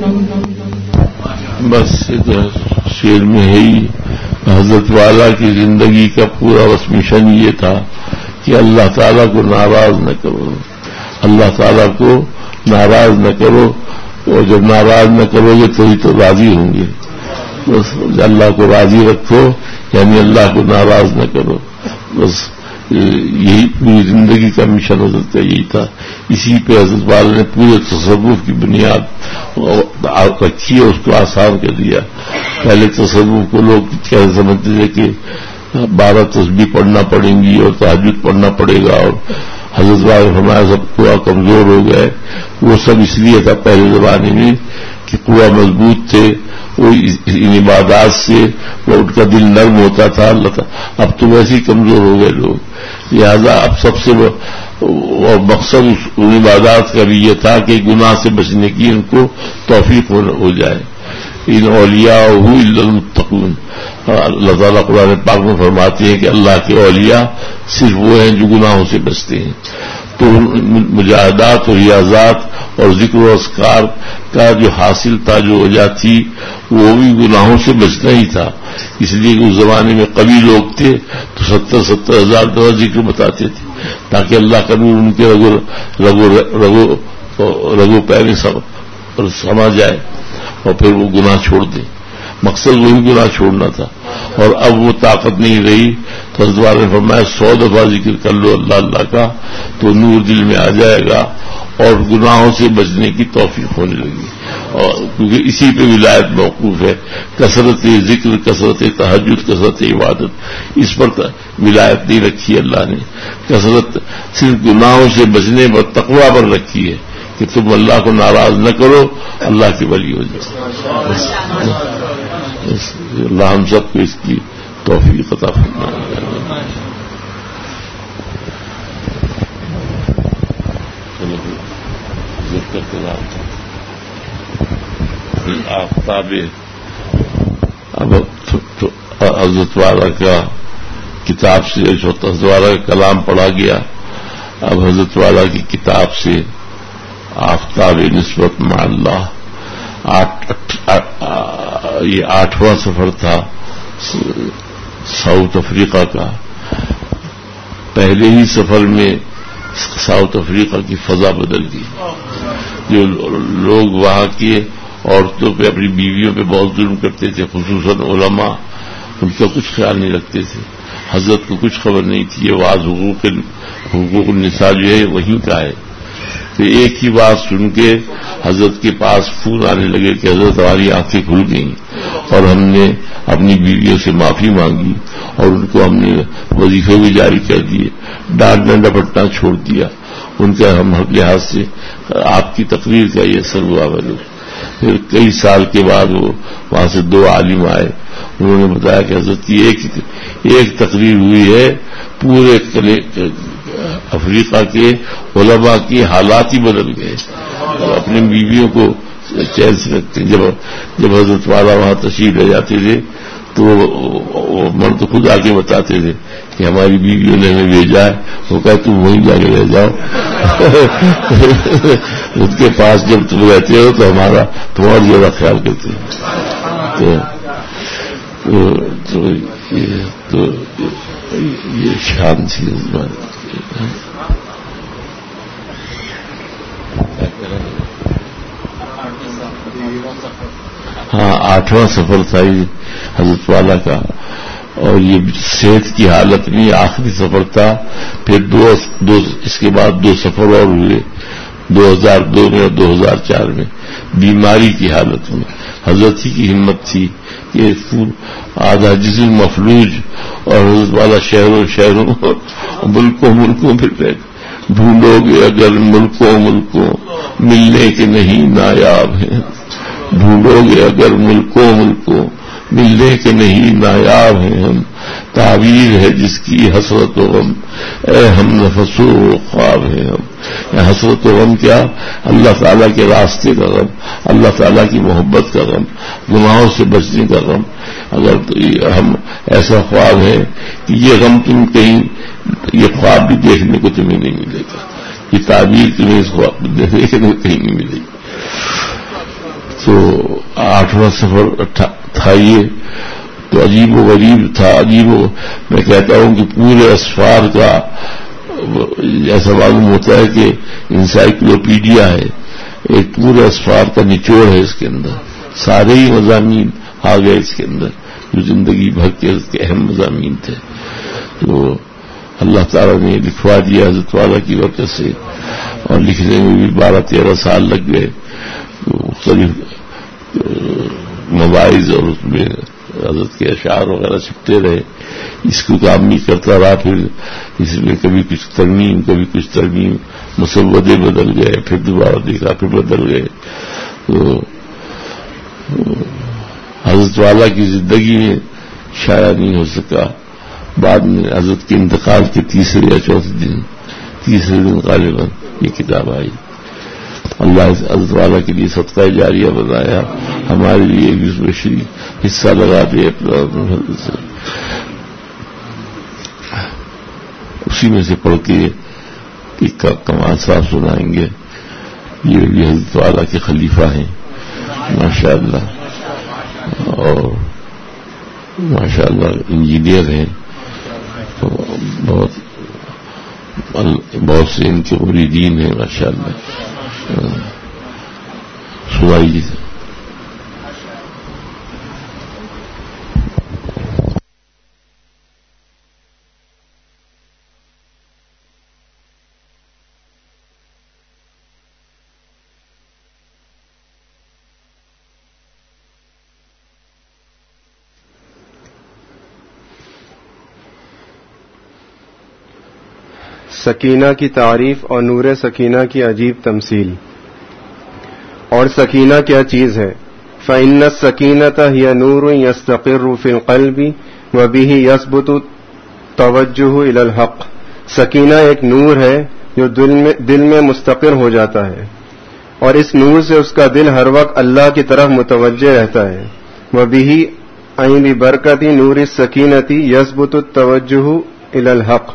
بس شعر میں ہے ہی حضرت والا کی زندگی کا پورا بس مشن یہ تھا کہ اللہ تعالیٰ کو ناراض نہ کرو، اللہ تعالیٰ کو ناراض نہ کرو، اور جب ناراض نہ کرو گے تو راضی ہوں گے۔ بس اللہ کو راضی رکھو، یعنی اللہ کو ناراض نہ کرو۔ بس یہی پوری زندگی کا مشن حضرت کا یہی تھا اسی پہ حضرت والا نے پورے تصوف کی بنیاد رکھی ہے، اس کو آسان کر دیا. پہلے تصوف کو لوگ کیسے سمجھتے تھے کہ 12 تسبیح پڑھنا پڑیں گی اور تہجد پڑھنا پڑے گا، اور حضرت والا نے فرمایا سب قوا کمزور ہو گئے. وہ سب اس لیے تھا پہلے زمانے میں کہ قوا مضبوط تھے، وہ ان عبادات سے وہ ان کا دل نرم ہوتا تھا. اب تو ویسے ہی کمزور ہو گئے لوگ، لہذا اب سب سے مقصد ان عبادات کا بھی یہ تھا کہ گناہ سے بچنے کی ان کو توفیق ہو جائے. ان اولیاء الا المتقون، اللہ تعالیٰ قرآن پاک میں فرماتے ہیں کہ اللہ کے اولیاء صرف وہ ہیں جو گناہوں سے بچتے ہیں. تو مجاہدات اور ریاضات اور ذکر و اذکار کا جو حاصل تھا، جو وجہ تھی، وہ بھی گناہوں سے بچنا ہی تھا. اس لیے کہ اس زمانے میں قوی لوگ تھے تو 70,000 دفعہ ذکر بتاتے تھے تاکہ اللہ کا نور ان کے رگو پہ سما جائے اور پھر وہ گناہ چھوڑ دیں. مقصد وہی گناہ چھوڑنا تھا. اور اب وہ طاقت نہیں رہی تو حضرت والا نے فرمایا 100 دفعہ ذکر کر لو اللہ اللہ کا تو نور دل میں آ جائے گا اور گناہوں سے بچنے کی توفیق ہونے لگی. اور کیونکہ اسی پہ ولایت موقوف ہے، کثرت ذکر، کثرت تہجد، کثرت عبادت، اس پر ولایت نہیں رکھی اللہ نے. کثرت صرف گناہوں سے بچنے پر، تقویٰ پر رکھی ہے کہ تم اللہ کو ناراض نہ کرو، اللہ کی ولی ہو جاؤ. اللہ ہم سب کو اس کی توفیق عطا فرمائے. آفتاب اب حضرت والا کا کتاب سے حضرت والا کا کلام پڑھا گیا. اب حضرت والا کی کتاب سے آفتاب نسبت مع اللہ، یہ 8واں سفر تھا ساؤتھ افریقہ کا. پہلے ہی سفر میں ساؤتھ افریقہ کی فضا بدل گئی. جو لوگ وہاں کی عورتوں پہ، اپنی بیویوں پہ بہت ظلم کرتے تھے، خصوصاً علماء، ان کا کچھ خیال نہیں رکھتے تھے. حضرت کو کچھ خبر نہیں تھی. یہ واز حقوق النساء جو ہے وہیں کا ہے. تو ایک ہی بات سن کے حضرت کے پاس فون آنے لگے کہ حضرت ہماری آنکھیں کھل گئیں اور ہم نے اپنی بیویوں سے معافی مانگی اور ان کو ہم نے وظیفے بھی جاری کر دیے، ڈانٹنا ڈپٹنا چھوڑ دیا. ان کا ہم ہر لحاظ سے آپ کی تقریر کا یہ اثر ہوا. پھر کئی سال کے بعد وہ وہاں سے 2 عالم آئے. انہوں نے بتایا کہ حضرت کی ایک تقریر ہوئی ہے، پورے افریقہ کے علماء کی حالات ہی بدل گئے. اپنی بیویوں کو چین سے رکھتے. جب حضرت والا وہاں تشریف لے جاتے تھے تو وہ مرد خود آ کے بتاتے تھے کہ ہماری بیویوں نے ہمیں بھیجا ہے. وہ کہا تم وہیں جا کے رہ جاؤ. ان کے پاس جب تم رہتے ہو تو تمہارا زیادہ خیال کرتے ہیں. تو یہ شان تھی. ہاں 8واں سفر تھا یہ حضرت والا کا. اور یہ صحت کی حالت میں آخری سفر تھا. پھر اس کے بعد 2 سفر اور ہوئے، 2002 میں اور 2004 میں، بیماری کی حالت میں. حضرت ہی کی ہمت تھی کہ آدھا جسم مفلوج اور حضرت والا شہروں ملکوں میں رہ ڈھونڈو گے اگر ملکوں ملنے کے نہیں نایاب ہیں. ڈھونڈو گے اگر ملکوں ملنے کے نہیں نایاب ہیں ہم. تعبیر ہے جس کی حسرت و غم، اے ہم نفس و خواب ہیں ہم. حسرت و غم کیا؟ اللہ تعالیٰ کے راستے کا غم، اللہ تعالیٰ کی محبت کا غم، گناہوں سے بچنے کا غم. اگر ہم ایسا خواب ہے کہ یہ غم تم کہیں، یہ خواب بھی دیکھنے کو تمہیں نہیں ملے گا، یہ تعبیر تمہیں اس خواب دیکھنے کو کہیں نہیں ملے گی. تو 8واں سفر تھا یہ. تو عجیب و غریب تھا. میں کہتا ہوں کہ پورے اسفار کا ایسا معلوم ہوتا ہے کہ انسائکلوپیڈیا ہے، ایک پورے اسفار کا نچوڑ ہے اس کے اندر. سارے ہی مضامین آ گئے اس کے اندر جو زندگی بھر کے اہم مضامین تھے. تو اللہ تعالیٰ نے لکھوا دیا حضرت والا کی برکت سے. اور لکھنے میں بھی 12-13 سال لگ گئے. مختلف مواعظ اور اس میں حضرت کے اشعار وغیرہ چھپتے رہے. اس کو کام بھی کرتا رہا. پھر اس میں کبھی کچھ ترمیم کبھی کچھ ترمیم، مسودے بدل گئے، پھر دوبارہ دیکھا پھر بدل گئے. تو حضرت والا کی زندگی میں شائع نہیں ہو سکا. بعد میں حضرت کے انتقال کے تیسرے یا تیسرے دن غالباً یہ کتاب آئی. اللہ حضرت والا کے لیے صدقہ جاریہ بنایا، ہمارے لیے بھی اس میں شریک حصہ لگا دے اپنا. اسی میں سے پڑھ کے ایک کمال صاحب سنائیں گے. یہ بھی حضرت والا کے خلیفہ ہیں ماشاء اللہ، اور ماشاء اللہ انجینئر ہیں. بہت سے ان کے مریدین ہیں ماشاء اللہ. سنائیے. سکینہ کی تعریف اور نور سکینہ کی عجیب تمثیل. اور سکینہ کیا چیز ہے؟ فإن السکینۃ ہی نور یستقر فی القلب وبہ یثبت توجہ الی الحق. سکینہ ایک نور ہے جو دل میں مستقر ہو جاتا ہے، اور اس نور سے اس کا دل ہر وقت اللہ کی طرف متوجہ رہتا ہے. وبہ این ببرکت نور السکینۃ یثبت التوجہ الی الحق.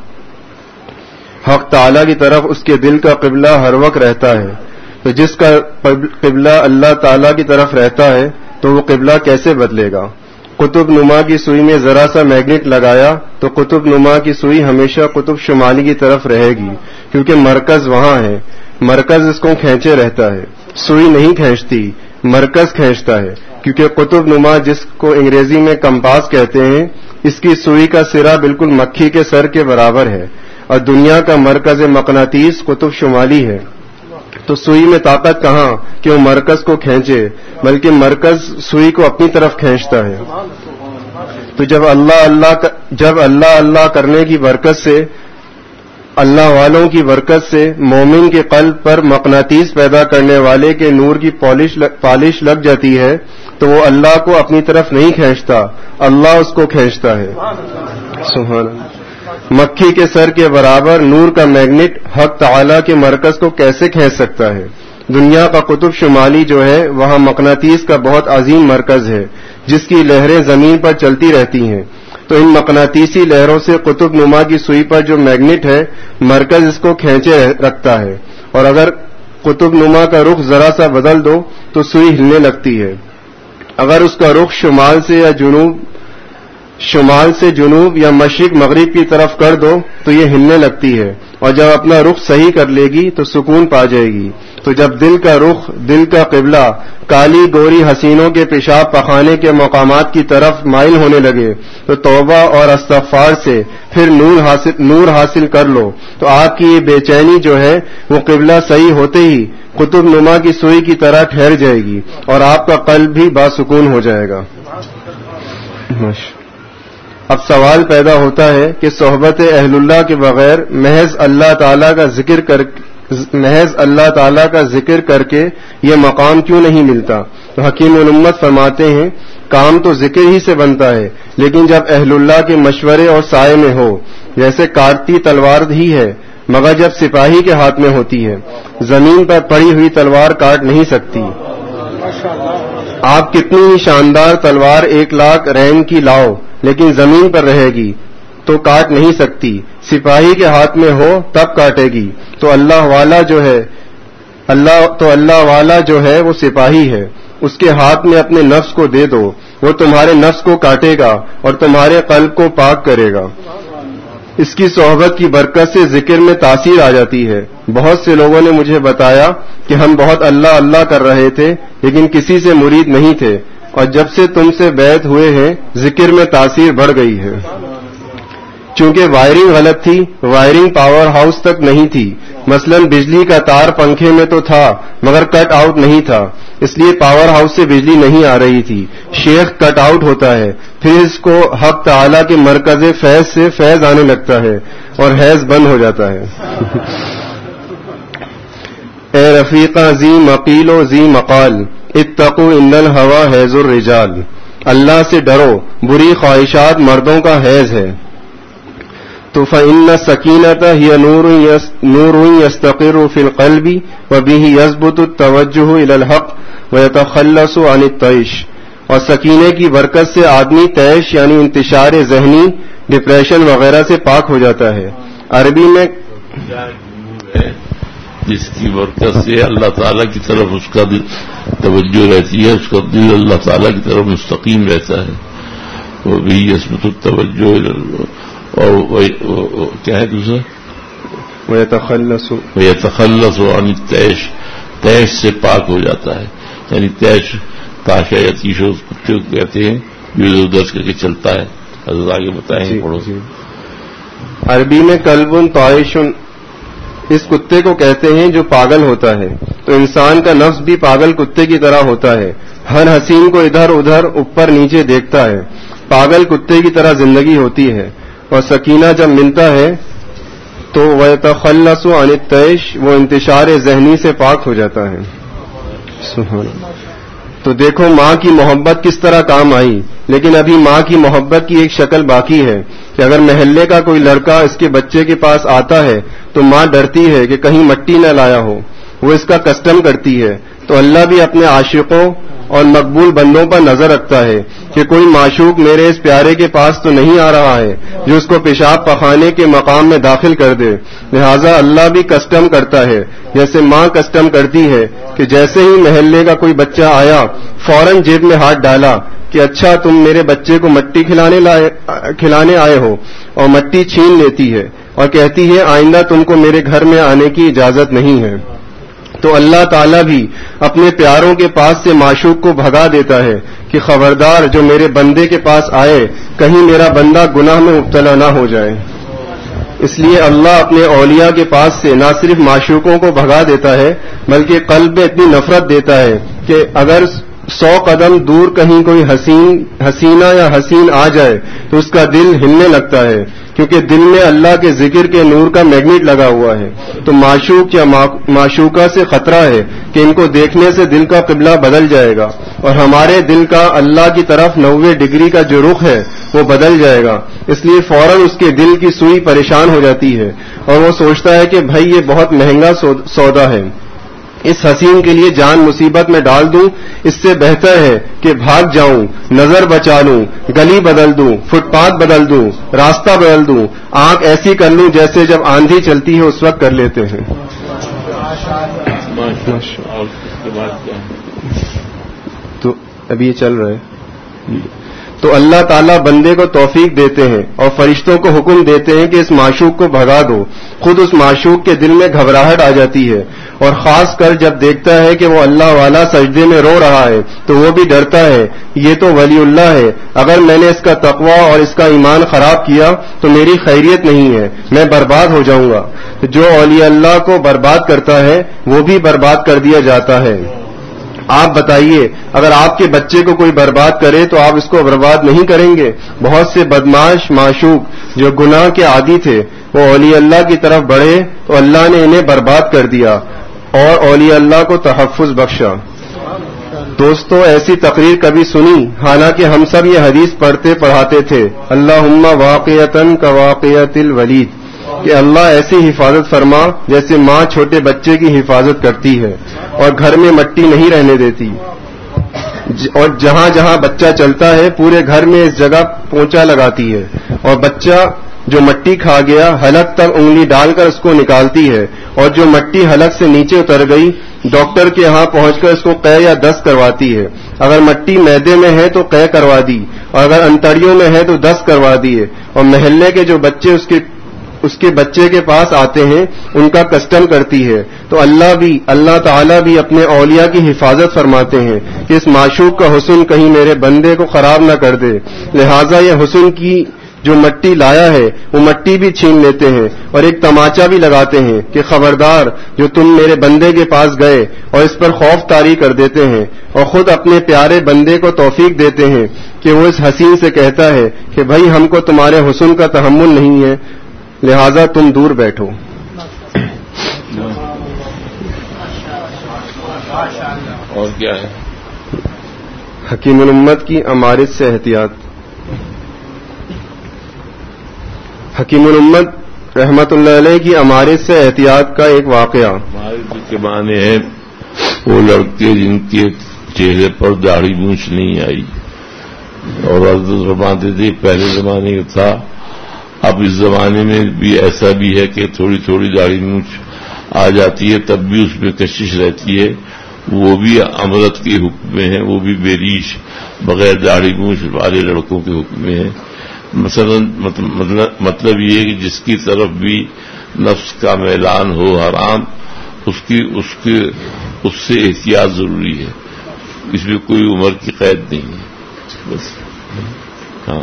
حق تعالی کی طرف اس کے دل کا قبلہ ہر وقت رہتا ہے. تو جس کا قبلہ اللہ تعالی کی طرف رہتا ہے تو وہ قبلہ کیسے بدلے گا؟ قطب نما کی سوئی میں ذرا سا میگنیٹ لگایا تو قطب نما کی سوئی ہمیشہ قطب شمالی کی طرف رہے گی، کیونکہ مرکز وہاں ہے. مرکز اس کو کھینچے رہتا ہے. سوئی نہیں کھینچتی، مرکز کھینچتا ہے، کیونکہ قطب نما جس کو انگریزی میں کمپاس کہتے ہیں، اس کی سوئی کا سرا بالکل مکھی کے سر کے برابر ہے، اور دنیا کا مرکز مقناطیس قطب شمالی ہے. تو سوئی میں طاقت کہاں کہ وہ مرکز کو کھینچے، بلکہ مرکز سوئی کو اپنی طرف کھینچتا ہے. تو جب اللہ اللہ کرنے کی برکت سے، اللہ والوں کی برکت سے مومن کے قلب پر مقناطیس پیدا کرنے والے کے نور کی پالش لگ جاتی ہے، تو وہ اللہ کو اپنی طرف نہیں کھینچتا، اللہ اس کو کھینچتا ہے. سبحان اللہ. مکھی کے سر کے برابر نور کا میگنیٹ حق تعالی کے مرکز کو کیسے کھینچ سکتا ہے؟ دنیا کا قطب شمالی جو ہے وہاں مقناطیس کا بہت عظیم مرکز ہے، جس کی لہریں زمین پر چلتی رہتی ہیں. تو ان مقناطیسی لہروں سے قطب نما کی سوئی پر جو میگنیٹ ہے، مرکز اس کو کھینچے رکھتا ہے. اور اگر قطب نما کا رخ ذرا سا بدل دو تو سوئی ہلنے لگتی ہے. اگر اس کا رخ شمال سے جنوب یا مشرق مغرب کی طرف کر دو تو یہ ہلنے لگتی ہے، اور جب اپنا رخ صحیح کر لے گی تو سکون پا جائے گی. تو جب دل کا رخ، دل کا قبلہ کالی گوری حسینوں کے پیشاب پخانے کے مقامات کی طرف مائل ہونے لگے تو توبہ اور استغفار سے پھر نور حاصل کر لو. تو آپ کی یہ بے چینی جو ہے وہ قبلہ صحیح ہوتے ہی قطب نما کی سوئی کی طرح ٹھہر جائے گی، اور آپ کا قلب بھی باسکون ہو جائے گا. اب سوال پیدا ہوتا ہے کہ صحبت اہل اللہ کے بغیر محض اللہ تعالیٰ کا ذکر کر کے یہ مقام کیوں نہیں ملتا؟ تو حکیم الامت فرماتے ہیں کام تو ذکر ہی سے بنتا ہے، لیکن جب اہل اللہ کے مشورے اور سائے میں ہو، جیسے کاٹتی تلوار ہی ہے مگر جب سپاہی کے ہاتھ میں ہوتی ہے. زمین پر پڑی ہوئی تلوار کاٹ نہیں سکتی. آپ کتنی ہی شاندار تلوار 1,00,000 رینگ کی لاؤ، لیکن زمین پر رہے گی تو کاٹ نہیں سکتی. سپاہی کے ہاتھ میں ہو تب کاٹے گی. تو اللہ والا جو ہے وہ سپاہی ہے. اس کے ہاتھ میں اپنے نفس کو دے دو، وہ تمہارے نفس کو کاٹے گا اور تمہارے قلب کو پاک کرے گا. اس کی صحبت کی برکت سے ذکر میں تاثیر آ جاتی ہے. بہت سے لوگوں نے مجھے بتایا کہ ہم بہت اللہ اللہ کر رہے تھے لیکن کسی سے مرید نہیں تھے، اور جب سے تم سے بیعت ہوئے ہیں ذکر میں تاثیر بڑھ گئی ہے. چونکہ وائرنگ غلط تھی، وائرنگ پاور ہاؤس تک نہیں تھی، مثلا بجلی کا تار پنکھے میں تو تھا مگر کٹ آؤٹ نہیں تھا، اس لیے پاور ہاؤس سے بجلی نہیں آ رہی تھی. شیخ کٹ آؤٹ ہوتا ہے، پھر اس کو حق تعالی کے مرکز فیض سے فیض آنے لگتا ہے اور حیض بند ہو جاتا ہے. اے رفیقہ ذی مقیل و ذی مقال اتقوا ان الہوی حیض الرجال، اللہ سے ڈرو، بری خواہشات مردوں کا حیض ہے. تو فإن السکینۃ ہی نور یستقر فی القلب وبہ یثبت التوجہ الی الحق ویتخلص عن الطیش، اور سکینے کی برکت سے آدمی طیش یعنی انتشار ذہنی، ڈپریشن وغیرہ سے پاک ہو جاتا ہے. عربی میں جس کی برکت سے اللہ تعالیٰ کی طرف اس کا توجہ رہتی ہے، اس کا دل اللہ تعالیٰ کی طرف مستقیم رہتا ہے. وہ بھی یثبت التوجہ اور کیا ہے دوسرا ویتخلص عن الطیش، طیش سے پاک ہو جاتا ہے. یعنی طیش تاشا یا تیشو کتے کو کہتے ہیں جو ادھر ادھر کر کے چلتا ہے. حضرت آگے بتائیں پڑھو. عربی میں کلب طائش اس کتے کو کہتے ہیں جو پاگل ہوتا ہے. تو انسان کا نفس بھی پاگل کتے کی طرح ہوتا ہے، ہر حسین کو ادھر ادھر اوپر نیچے دیکھتا ہے. پاگل کتے کی طرح زندگی ہوتی ہے. اور سکینہ جب ملتا ہے تو وَيَتَخَلَّصُ عَنِ الطَّيْشِ، وہ انتشار ذہنی سے پاک ہو جاتا ہے. سبحان اللہ. تو دیکھو ماں کی محبت کس طرح کام آئی. لیکن ابھی ماں کی محبت کی ایک شکل باقی ہے کہ اگر محلے کا کوئی لڑکا اس کے بچے کے پاس آتا ہے تو ماں ڈرتی ہے کہ کہیں مٹی نہ لایا ہو، وہ اس کا کسٹم کرتی ہے. تو اللہ بھی اپنے عاشقوں اور مقبول بندوں پر نظر رکھتا ہے کہ کوئی معشوق میرے اس پیارے کے پاس تو نہیں آ رہا ہے جو اس کو پیشاب پخانے کے مقام میں داخل کر دے. لہذا اللہ بھی کسٹم کرتا ہے جیسے ماں کسٹم کرتی ہے کہ جیسے ہی محلے کا کوئی بچہ آیا فوراً جیب میں ہاتھ ڈالا کہ اچھا تم میرے بچے کو مٹی کھلانے آئے ہو، اور مٹی چھین لیتی ہے اور کہتی ہے آئندہ تم کو میرے گھر میں آنے کی اجازت نہیں ہے. تو اللہ تعالیٰ بھی اپنے پیاروں کے پاس سے معشوق کو بھگا دیتا ہے کہ خبردار جو میرے بندے کے پاس آئے کہیں میرا بندہ گناہ میں مبتلا نہ ہو جائے. اس لیے اللہ اپنے اولیاء کے پاس سے نہ صرف معشوقوں کو بھگا دیتا ہے بلکہ قلب میں اتنی نفرت دیتا ہے کہ اگر 100 قدم دور کہیں کوئی حسینہ یا حسین آ جائے تو اس کا دل ہلنے لگتا ہے، کیونکہ دل میں اللہ کے ذکر کے نور کا میگنیٹ لگا ہوا ہے. تو معشوق یا معشوقہ سے خطرہ ہے کہ ان کو دیکھنے سے دل کا قبلہ بدل جائے گا اور ہمارے دل کا اللہ کی طرف 90 ڈگری کا جو رخ ہے وہ بدل جائے گا. اس لیے فوراً اس کے دل کی سوئی پریشان ہو جاتی ہے اور وہ سوچتا ہے کہ بھائی یہ بہت مہنگا سودا ہے، اس حسین کے لیے جان مصیبت میں ڈال دوں، اس سے بہتر ہے کہ بھاگ جاؤں، نظر بچا لوں، گلی بدل دوں، فٹ پاتھ بدل دوں، راستہ بدل دوں، آنکھ ایسی کر لوں جیسے جب آندھی چلتی ہے اس وقت کر لیتے ہیں. تو ابھی یہ چل رہا ہے. تو اللہ تعالیٰ بندے کو توفیق دیتے ہیں اور فرشتوں کو حکم دیتے ہیں کہ اس معشوق کو بھگا دو. خود اس معشوق کے دل میں گھبراہٹ آ جاتی ہے اور خاص کر جب دیکھتا ہے کہ وہ اللہ والا سجدے میں رو رہا ہے تو وہ بھی ڈرتا ہے یہ تو ولی اللہ ہے، اگر میں نے اس کا تقوی اور اس کا ایمان خراب کیا تو میری خیریت نہیں ہے، میں برباد ہو جاؤں گا. جو اولیاء اللہ کو برباد کرتا ہے وہ بھی برباد کر دیا جاتا ہے. آپ بتائیے اگر آپ کے بچے کو کوئی برباد کرے تو آپ اس کو برباد نہیں کریں گے؟ بہت سے بدماش معشوق جو گناہ کے عادی تھے وہ اولیاء اللہ کی طرف بڑھے تو اللہ نے انہیں برباد کر دیا اور اولیاء اللہ کو تحفظ بخشا. دوستو ایسی تقریر کبھی سنی؟ حالانکہ ہم سب یہ حدیث پڑھاتے تھے اللہم واقعتاً کواقعۃ الولید، کہ اللہ ایسی حفاظت فرما جیسے ماں چھوٹے بچے کی حفاظت کرتی ہے اور گھر میں مٹی نہیں رہنے دیتی، اور جہاں جہاں بچہ چلتا ہے پورے گھر میں اس جگہ پونچا لگاتی ہے، اور بچہ جو مٹی کھا گیا حلق تک انگلی ڈال کر اس کو نکالتی ہے، اور جو مٹی حلق سے نیچے اتر گئی ڈاکٹر کے ہاں پہنچ کر اس کو قے یا دست کرواتی ہے. اگر مٹی معدے میں ہے تو قے کروا دی، اور اگر انتڑیوں میں ہے تو دست کروا دیے. اور محلے کے جو بچے اس کے بچے کے پاس آتے ہیں ان کا کسٹم کرتی ہے. تو اللہ تعالیٰ بھی اپنے اولیاء کی حفاظت فرماتے ہیں کہ اس معشوق کا حسن کہیں میرے بندے کو خراب نہ کر دے. لہٰذا یہ حسن کی جو مٹی لایا ہے وہ مٹی بھی چھین لیتے ہیں اور ایک تماچا بھی لگاتے ہیں کہ خبردار جو تم میرے بندے کے پاس گئے اور اس پر خوف طاری کر دیتے ہیں اور خود اپنے پیارے بندے کو توفیق دیتے ہیں کہ وہ اس حسین سے کہتا ہے کہ بھائی ہم کو تمہارے حسن کا تحمل نہیں ہے لہذا تم دور بیٹھو. اور کیا ہے؟ حکیم الامت کی امارت سے احتیاط. حکیم الامت رحمت اللہ علیہ کی امارت سے احتیاط کا ایک واقعہ. امارت کے معنی ہے وہ لڑکے جن کے چہرے پر داڑھی مونچھ نہیں آئی، اور حضرت فرماتے تھے پہلے زمانے کا تھا، اب اس زمانے میں بھی ایسا بھی ہے کہ تھوڑی تھوڑی داڑھی مونچھ آ جاتی ہے تب بھی اس میں کشش رہتی ہے، وہ بھی امرت کے حکم میں ہے، وہ بھی بیریش بغیر داڑھی مونچھ والے لڑکوں کے حکم میں ہے. مثلا مطلب یہ کہ جس کی طرف بھی نفس کا میلان ہو حرام، اس سے احتیاط ضروری ہے. اس میں کوئی عمر کی قید نہیں ہے بس. ہاں.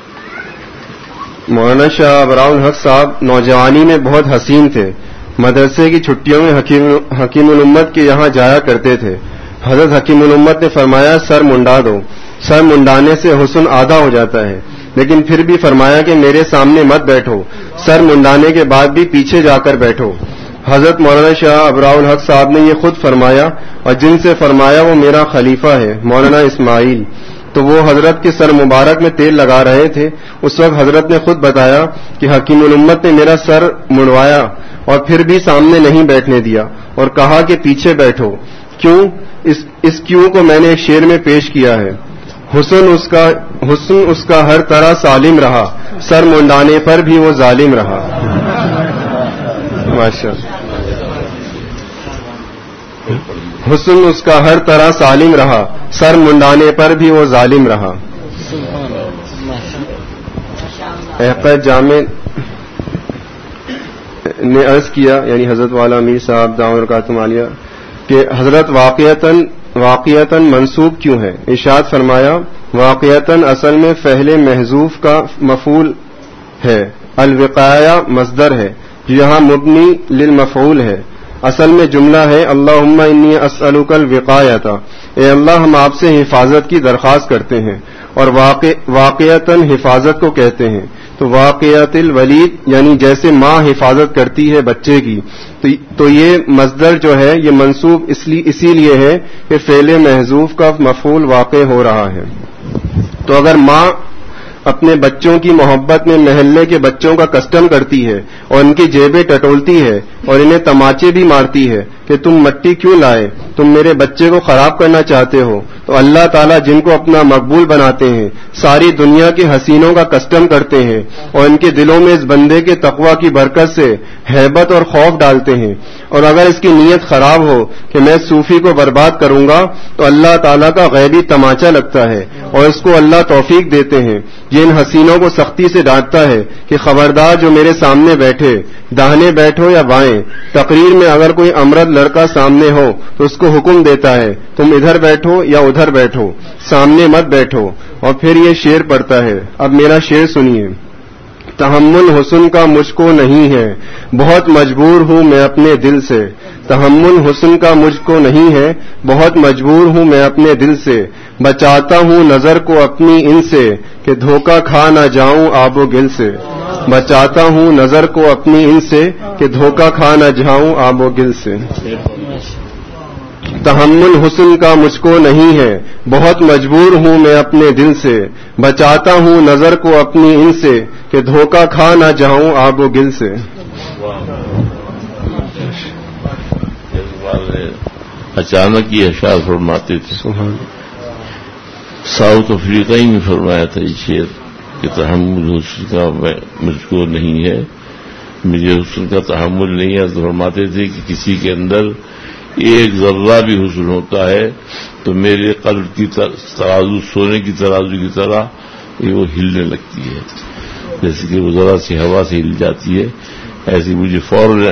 مولانا شاہ ابراؤ الحق صاحب نوجوانی میں بہت حسین تھے. مدرسے کی چھٹیوں میں حکیم الامت کے یہاں جایا کرتے تھے. حضرت حکیم الامت نے فرمایا سر منڈا دو. سر منڈانے سے حسن آدھا ہو جاتا ہے، لیکن پھر بھی فرمایا کہ میرے سامنے مت بیٹھو، سر منڈانے کے بعد بھی پیچھے جا کر بیٹھو. حضرت مولانا شاہ ابراؤ الحق صاحب نے یہ خود فرمایا، اور جن سے فرمایا وہ میرا خلیفہ ہے مولانا اسماعیل. تو وہ حضرت کے سر مبارک میں تیل لگا رہے تھے. اس وقت حضرت نے خود بتایا کہ حکیم الامت نے میرا سر منڈوایا اور پھر بھی سامنے نہیں بیٹھنے دیا اور کہا کہ پیچھے بیٹھو. کیوں؟ اس کیوں کو میں نے ایک شعر میں پیش کیا ہے. حسن اس کا ہر طرح سالم رہا، سر منڈانے پر بھی وہ ظالم رہا. ماشاءاللہ. حسن اس کا ہر طرح سالم رہا، سر منڈانے پر بھی وہ ظالم رہا. احقاق جامع نے عرض کیا، یعنی حضرت والا امیر صاحب دعوت برکاتہم عالیہ، کہ حضرت واقعتاً منصوب کیوں ہے؟ ارشاد فرمایا واقعتاً اصل میں فعل محذوف کا مفعول ہے، الوقایہ مصدر ہے جو یہاں مبنی للمفعول ہے. اصل میں جملہ ہے اللہم انی اسألک الوقایۃ، اے اللہ ہم آپ سے حفاظت کی درخواست کرتے ہیں. اور واقعتاً حفاظت کو کہتے ہیں. تو واقعات الولید یعنی جیسے ماں حفاظت کرتی ہے بچے کی، تو یہ مصدر جو ہے یہ منصوب اسی لیے ہے کہ فعل محذوف کا مفعول واقع ہو رہا ہے. تو اگر ماں اپنے بچوں کی محبت میں محلے کے بچوں کا کسٹم کرتی ہے اور ان کی جیبیں ٹٹولتی ہے اور انہیں تماچے بھی مارتی ہے کہ تم مٹی کیوں لائے، تم میرے بچے کو خراب کرنا چاہتے ہو، تو اللہ تعالیٰ جن کو اپنا مقبول بناتے ہیں ساری دنیا کے حسینوں کا کسٹم کرتے ہیں اور ان کے دلوں میں اس بندے کے تقویٰ کی برکت سے ہیبت اور خوف ڈالتے ہیں. اور اگر اس کی نیت خراب ہو کہ میں صوفی کو برباد کروں گا تو اللہ تعالیٰ کا غیبی تماچا لگتا ہے اور اس کو اللہ توفیق دیتے ہیں. یہ ان حسینوں کو سختی سے ڈانٹتا ہے کہ خبردار جو میرے سامنے بیٹھے، داہنے بیٹھو یا بائیں. تقریر میں اگر کوئی امرد لڑکا سامنے ہو تو اس کو حکم دیتا ہے تم ادھر بیٹھو یا ادھر بیٹھو، سامنے مت بیٹھو. اور پھر یہ شعر پڑھتا ہے. اب میرا شعر سنیے. تحمل حسن کا مجھ کو نہیں ہے، بہت مجبور ہوں میں اپنے دل سے. تحمل حسن کا مجھ کو نہیں ہے، بہت مجبور ہوں میں اپنے دل سے. بچاتا ہوں نظر کو اپنی ان سے کہ دھوکہ کھا نہ جاؤں آب و گل سے. بچاتا ہوں نظر کو اپنی ان سے کہ دھوکہ کھا نہ جاؤں آب و گل سے. تحمل حسن کا مجھ کو نہیں ہے، بہت مجبور ہوں میں اپنے دل سے. بچاتا ہوں نظر کو اپنی ان سے کہ دھوکہ کھا نہ جاؤں آب و گل سے. اچانک یہ اشعار فرماتے تھے. ساؤتھ افریقہ میں فرمایا تھا یہ شعر کہ تحمل حسن کا مجھ کو نہیں ہے، مجھے حسن کا تحمل نہیں ہے. تو فرماتے تھے کہ کسی کے اندر ایک ذرہ بھی حسن ہوتا ہے تو میرے قلب کی ترازو، سونے کی ترازو کی طرح وہ ہلنے لگتی ہے، جیسے کہ وہ ذرا سی ہوا سے ہل جاتی ہے. ایسی مجھے فوراً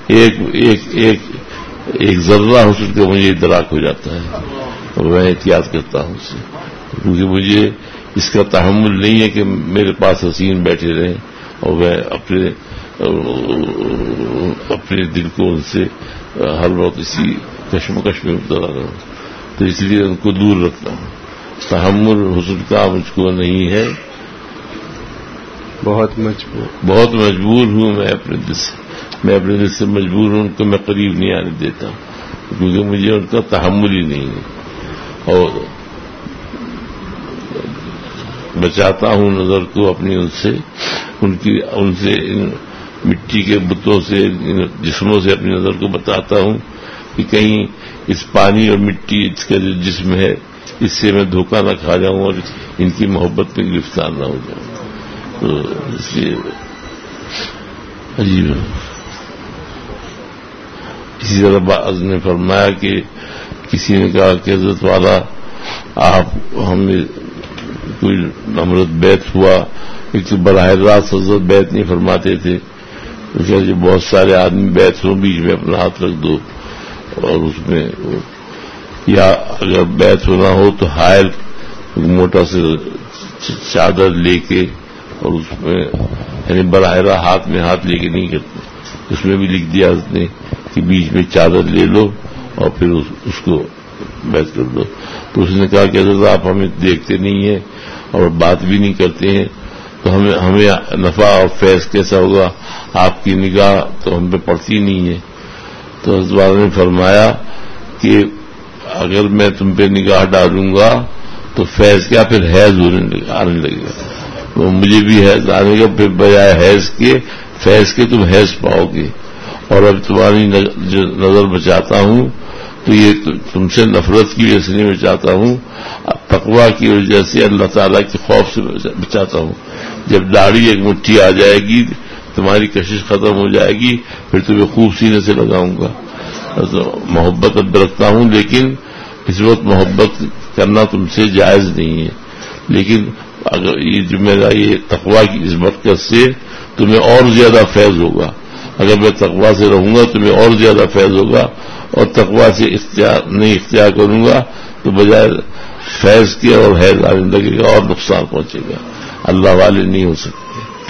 ایک ذرہ حسن کا مجھے ادراک ہو جاتا ہے اور میں احتیاط کرتا ہوں اس سے، کیونکہ مجھے اس کا تحمل نہیں ہے کہ میرے پاس حسین بیٹھے رہیں اور میں اپنے دل کو ان سے ہر وقت اسی کشمکش میں مبتلا رہوں، تو اس لیے ان کو دور رکھتا ہوں. تحمل حسن کا مجھ کو نہیں ہے، بہت مجبور ہوں میں اپنے دل سے مجبور ہوں، ان کو میں قریب نہیں آنے دیتا کیونکہ مجھے ان کا تحمل ہی نہیں ہے، اور بچاتا ہوں نظر کو اپنی ان سے ان مٹی کے بتوں سے، ان جسموں سے اپنی نظر کو بتاتا ہوں کہ کہیں اس پانی اور مٹی اس کا جو جسم ہے اس سے میں دھوکہ نہ کھا جاؤں اور ان کی محبت میں گرفتار نہ ہو جاؤں. تو اس لیے عجیب ہے. اسی طرح بعض نے فرمایا کہ کسی نے کہا کہ حضرت والا آپ ہمیں کوئی امرت بیت ہوا، ایک تو براہ راست حضرت بیت نہیں فرماتے تھے، جو بہت سارے آدمی بیت ہوں بیچ میں اپنا ہاتھ رکھ دو، اور اس میں یا اگر بیت ہونا ہو تو حائل موٹا سے چادر لے کے، اور اس میں یعنی براہ راست ہاتھ میں ہاتھ لے کے نہیں کرتے، اس میں بھی لکھ دیا اس نے کہ بیچ میں چادر لے لو اور پھر اس کو بیت کر دو. تو اس نے کہا کہ حضرت آپ ہمیں دیکھتے نہیں ہیں اور بات بھی نہیں کرتے ہیں، تو ہمیں نفع اور فیض کیسا ہوگا؟ آپ کی نگاہ تو ہم پہ پڑتی نہیں ہے. تو حضرت والا نے فرمایا کہ اگر میں تم پہ نگاہ ڈالوں گا تو فیض کیا پھر حیض آنے لگے گا، تو مجھے بھی حیض آنے گا، پھر بجائے حیض کے فیض کے تم حیض پاؤ گے. اور اب تمہاری جو نظر بچاتا ہوں تو یہ تم سے نفرت کی وجہ سے نہیں بچاتا ہوں، تقویٰ کی وجہ سے، اللہ تعالیٰ کے خوف سے بچاتا ہوں. جب داڑھی ایک مٹھی آ جائے گی تمہاری کشش ختم ہو جائے گی، پھر تمہیں خوب سینے سے لگاؤں گا. تو محبت اب رکھتا ہوں، لیکن اس وقت محبت کرنا تم سے جائز نہیں ہے. لیکن اگر یہ جو میرا یہ تقویٰ کی اس برکت سے تمہیں اور زیادہ فیض ہوگا. اگر میں تقویٰ سے رہوں گا تمہیں اور زیادہ فیض ہوگا، اور تقویٰ سے اختیار کروں گا تو بجائے فیض کے اور حیض آنے لگے گا اور نقصان پہنچے گا. اللہ والے نہیں ہو سکتے.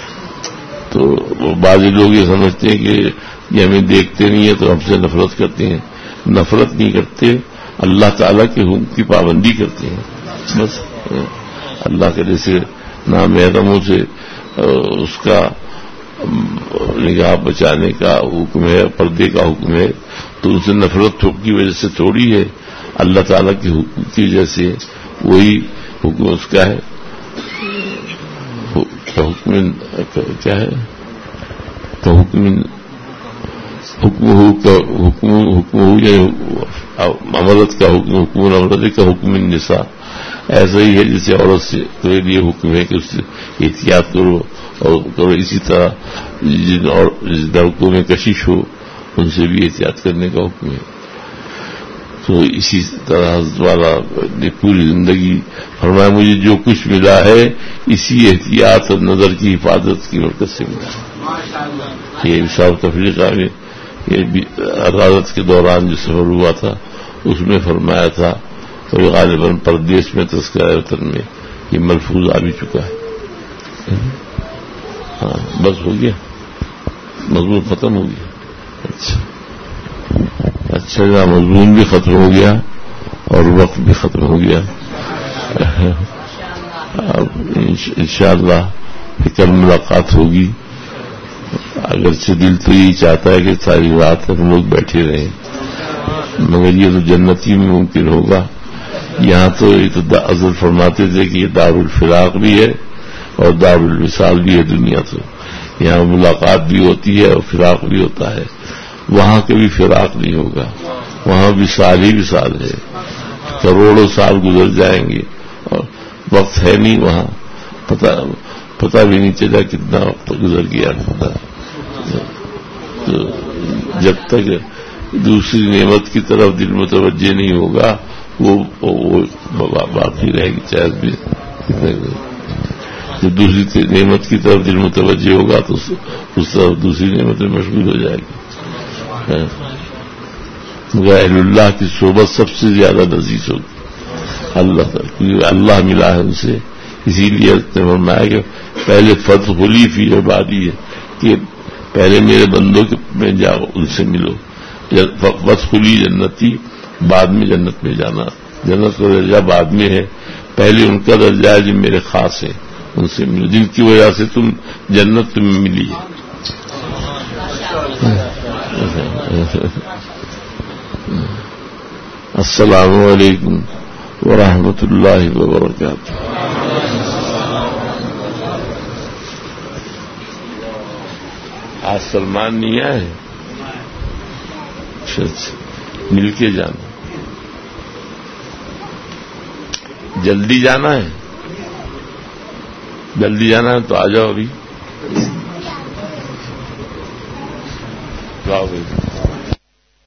تو بعض لوگ یہ سمجھتے ہیں کہ یہ ہمیں دیکھتے نہیں ہیں تو ہم سے نفرت کرتے ہیں. نفرت نہیں کرتے، اللہ تعالیٰ کے حکم کی پابندی کرتے ہیں. بس اللہ کے جیسے نامحرموں سے اس کا نگاہ بچانے کا حکم ہے، پردے کا حکم ہے، تو ان سے نفرت کی وجہ سے تھوڑی ہے، اللہ تعالیٰ کے حکم کی وجہ سے. وہی حکم اس کا ہے، حکم کیا ہے، حکم امرت کا حکم، حکم امرت کا حکم النساء. ایسا ہی ہے جیسے عورت سے تو یہ حکم ہے کہ اس سے احتیاط کرو اور کرو. اسی طرح جن لڑکوں میں کشش ہو ان سے بھی احتیاط کرنے کا حکم ہے. تو اسی طرح حضرت والا نے پوری زندگی فرمایا مجھے جو کچھ ملا ہے اسی احتیاط اور نظر کی حفاظت کی برکت سے ملا. یہ ساؤتھ افریقہ میں یہ عدالت کے دوران جو سفر ہوا تھا اس میں فرمایا تھا، اور غالباً پردیش میں تذکرہ وطن میں یہ ملفوظ آ بھی چکا ہے. ہاں بس ہو گیا، مضمون ختم ہو گیا. اچھا مضمون بھی ختم ہو گیا اور وقت بھی ختم ہو گیا. اب انشاءاللہ کل ملاقات ہوگی. اگرچہ دل تو یہی چاہتا ہے کہ ساری رات ہم لوگ بیٹھے رہیں، مگر یہ تو جنتی میں ممکن ہوگا. یہاں تو اصل فرماتے تھے کہ یہ دار الفراق بھی ہے اور دار الوصال بھی ہے. دنیا تو یہاں ملاقات بھی ہوتی ہے اور فراق بھی ہوتا ہے. وہاں کبھی فراق نہیں ہوگا، وہاں وصال ہی وصال ہے. کروڑوں سال گزر جائیں گے اور وقت ہے نہیں وہاں، پتہ بھی نہیں چلا کتنا وقت گزر گیا. تو جب تک دوسری نعمت کی طرف دل متوجہ نہیں ہوگا وہ باقی رہے گی. چاہے بھی جب دوسری نعمت کی طرف دل متوجہ ہوگا تو اس طرف دوسری نعمت میں مشغول ہو جائے گی. مگر اہل اللہ کی صحبت سب سے زیادہ لذیذ ہوگی. اللہ ملا ہے ان سے اسی لیے فرمایا کہ پہلے فدخلی فی عبادی ہے کہ پہلے میرے بندوں میں جاؤ، ان سے ملو. فدخلی جنتی، بعد میں جنت میں جانا. جنت کا درجہ بعد میں ہے، پہلے ان کا درجہ ہے جو میرے خاص ہے، ان سے ملو جن کی وجہ سے جنت تمہیں ملی ہے. السلام علیکم ورحمۃ اللہ وبرکاتہ. آج سلمان نہیں آئے؟ مل کے جانا. جلدی جانا ہے، جلدی جانا ہے تو آ جاؤ ابھی.